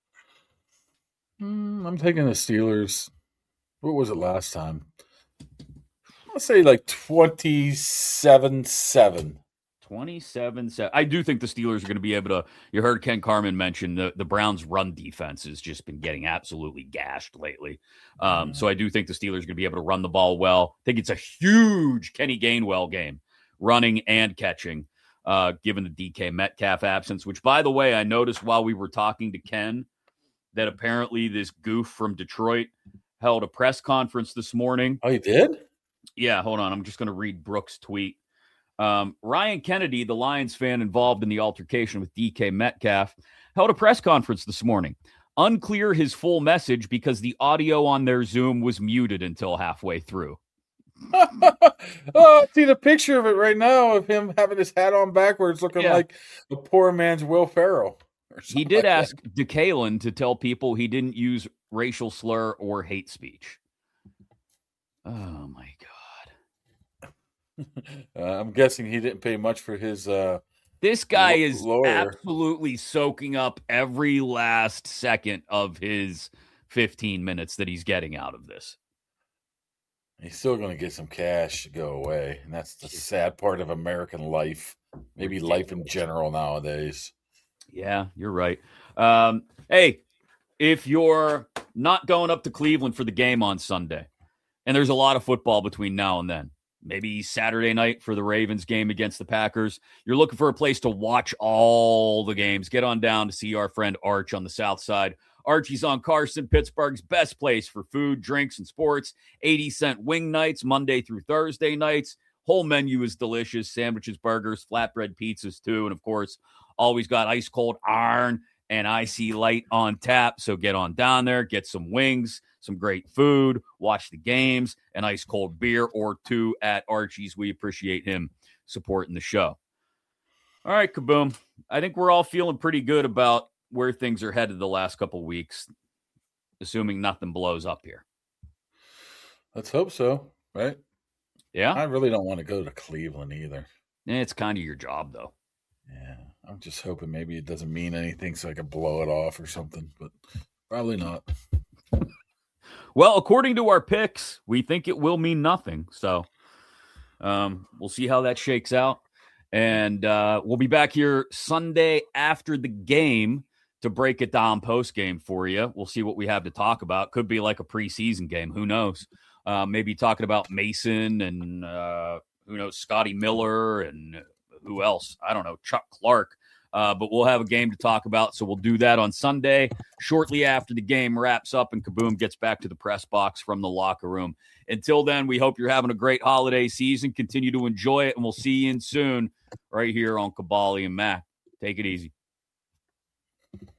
Mm, I'm taking the Steelers. What was it last time? Let's say like twenty-seven seven. twenty-seven seven. I do think the Steelers are going to be able to. You heard Ken Carman mention the, the Browns' run defense has just been getting absolutely gashed lately. Um, so I do think the Steelers are going to be able to run the ball well. I think it's a huge Kenny Gainwell game, running and catching, uh, given the D K Metcalf absence, which, by the way, I noticed while we were talking to Ken that apparently this goof from Detroit held a press conference this morning. Oh, you did? Yeah, hold on. I'm just going to read Brooks' tweet. Um, Ryan Kennedy, the Lions fan involved in the altercation with D K Metcalf, held a press conference this morning. Unclear his full message because the audio on their Zoom was muted until halfway through. Oh, I see the picture of it right now of him having his hat on backwards, looking Yeah. like the poor man's Will Ferrell. or He something did like that. ask DeKalen to tell people he didn't use racial slur or hate speech. Oh, my God. Uh, I'm guessing he didn't pay much for his uh, This guy L- is lawyer. absolutely soaking up every last second of his fifteen minutes that he's getting out of this. He's still going to get some cash to go away, and that's the sad part of American life. Maybe life in general nowadays. Yeah, you're right. Um, hey, if you're not going up to Cleveland for the game on Sunday, and there's a lot of football between now and then, maybe Saturday night for the Ravens game against the Packers, you're looking for a place to watch all the games, get on down to see our friend Arch on the South Side. Archie's on Carson, Pittsburgh's best place for food, drinks, and sports. eighty cent wing nights, Monday through Thursday nights. Whole menu is delicious. Sandwiches, burgers, flatbread pizzas too. And of course, always got ice cold iron and Icy Light on tap. So get on down there, get some wings, some great food, watch the games, an ice cold beer or two at Archie's. We appreciate him supporting the show. All right, Kaboom. I think we're all feeling pretty good about where things are headed the last couple weeks, assuming nothing blows up here. Let's hope so, right? Yeah? I really don't want to go to Cleveland either. It's kind of your job, though. Yeah, I'm just hoping maybe it doesn't mean anything so I can blow it off or something, but probably not. Well, according to our picks, we think it will mean nothing. So um, we'll see how that shakes out. And uh, we'll be back here Sunday after the game to break it down post-game for you. We'll see what we have to talk about. Could be like a preseason game. Who knows? Uh, maybe talking about Mason and uh, who knows, Scotty Miller and who else? I don't know, Chuck Clark. Uh, but we'll have a game to talk about, so we'll do that on Sunday shortly after the game wraps up and Kaboom gets back to the press box from the locker room. Until then, we hope you're having a great holiday season. Continue to enjoy it, and we'll see you in soon right here on Kabali and Mac. Take it easy.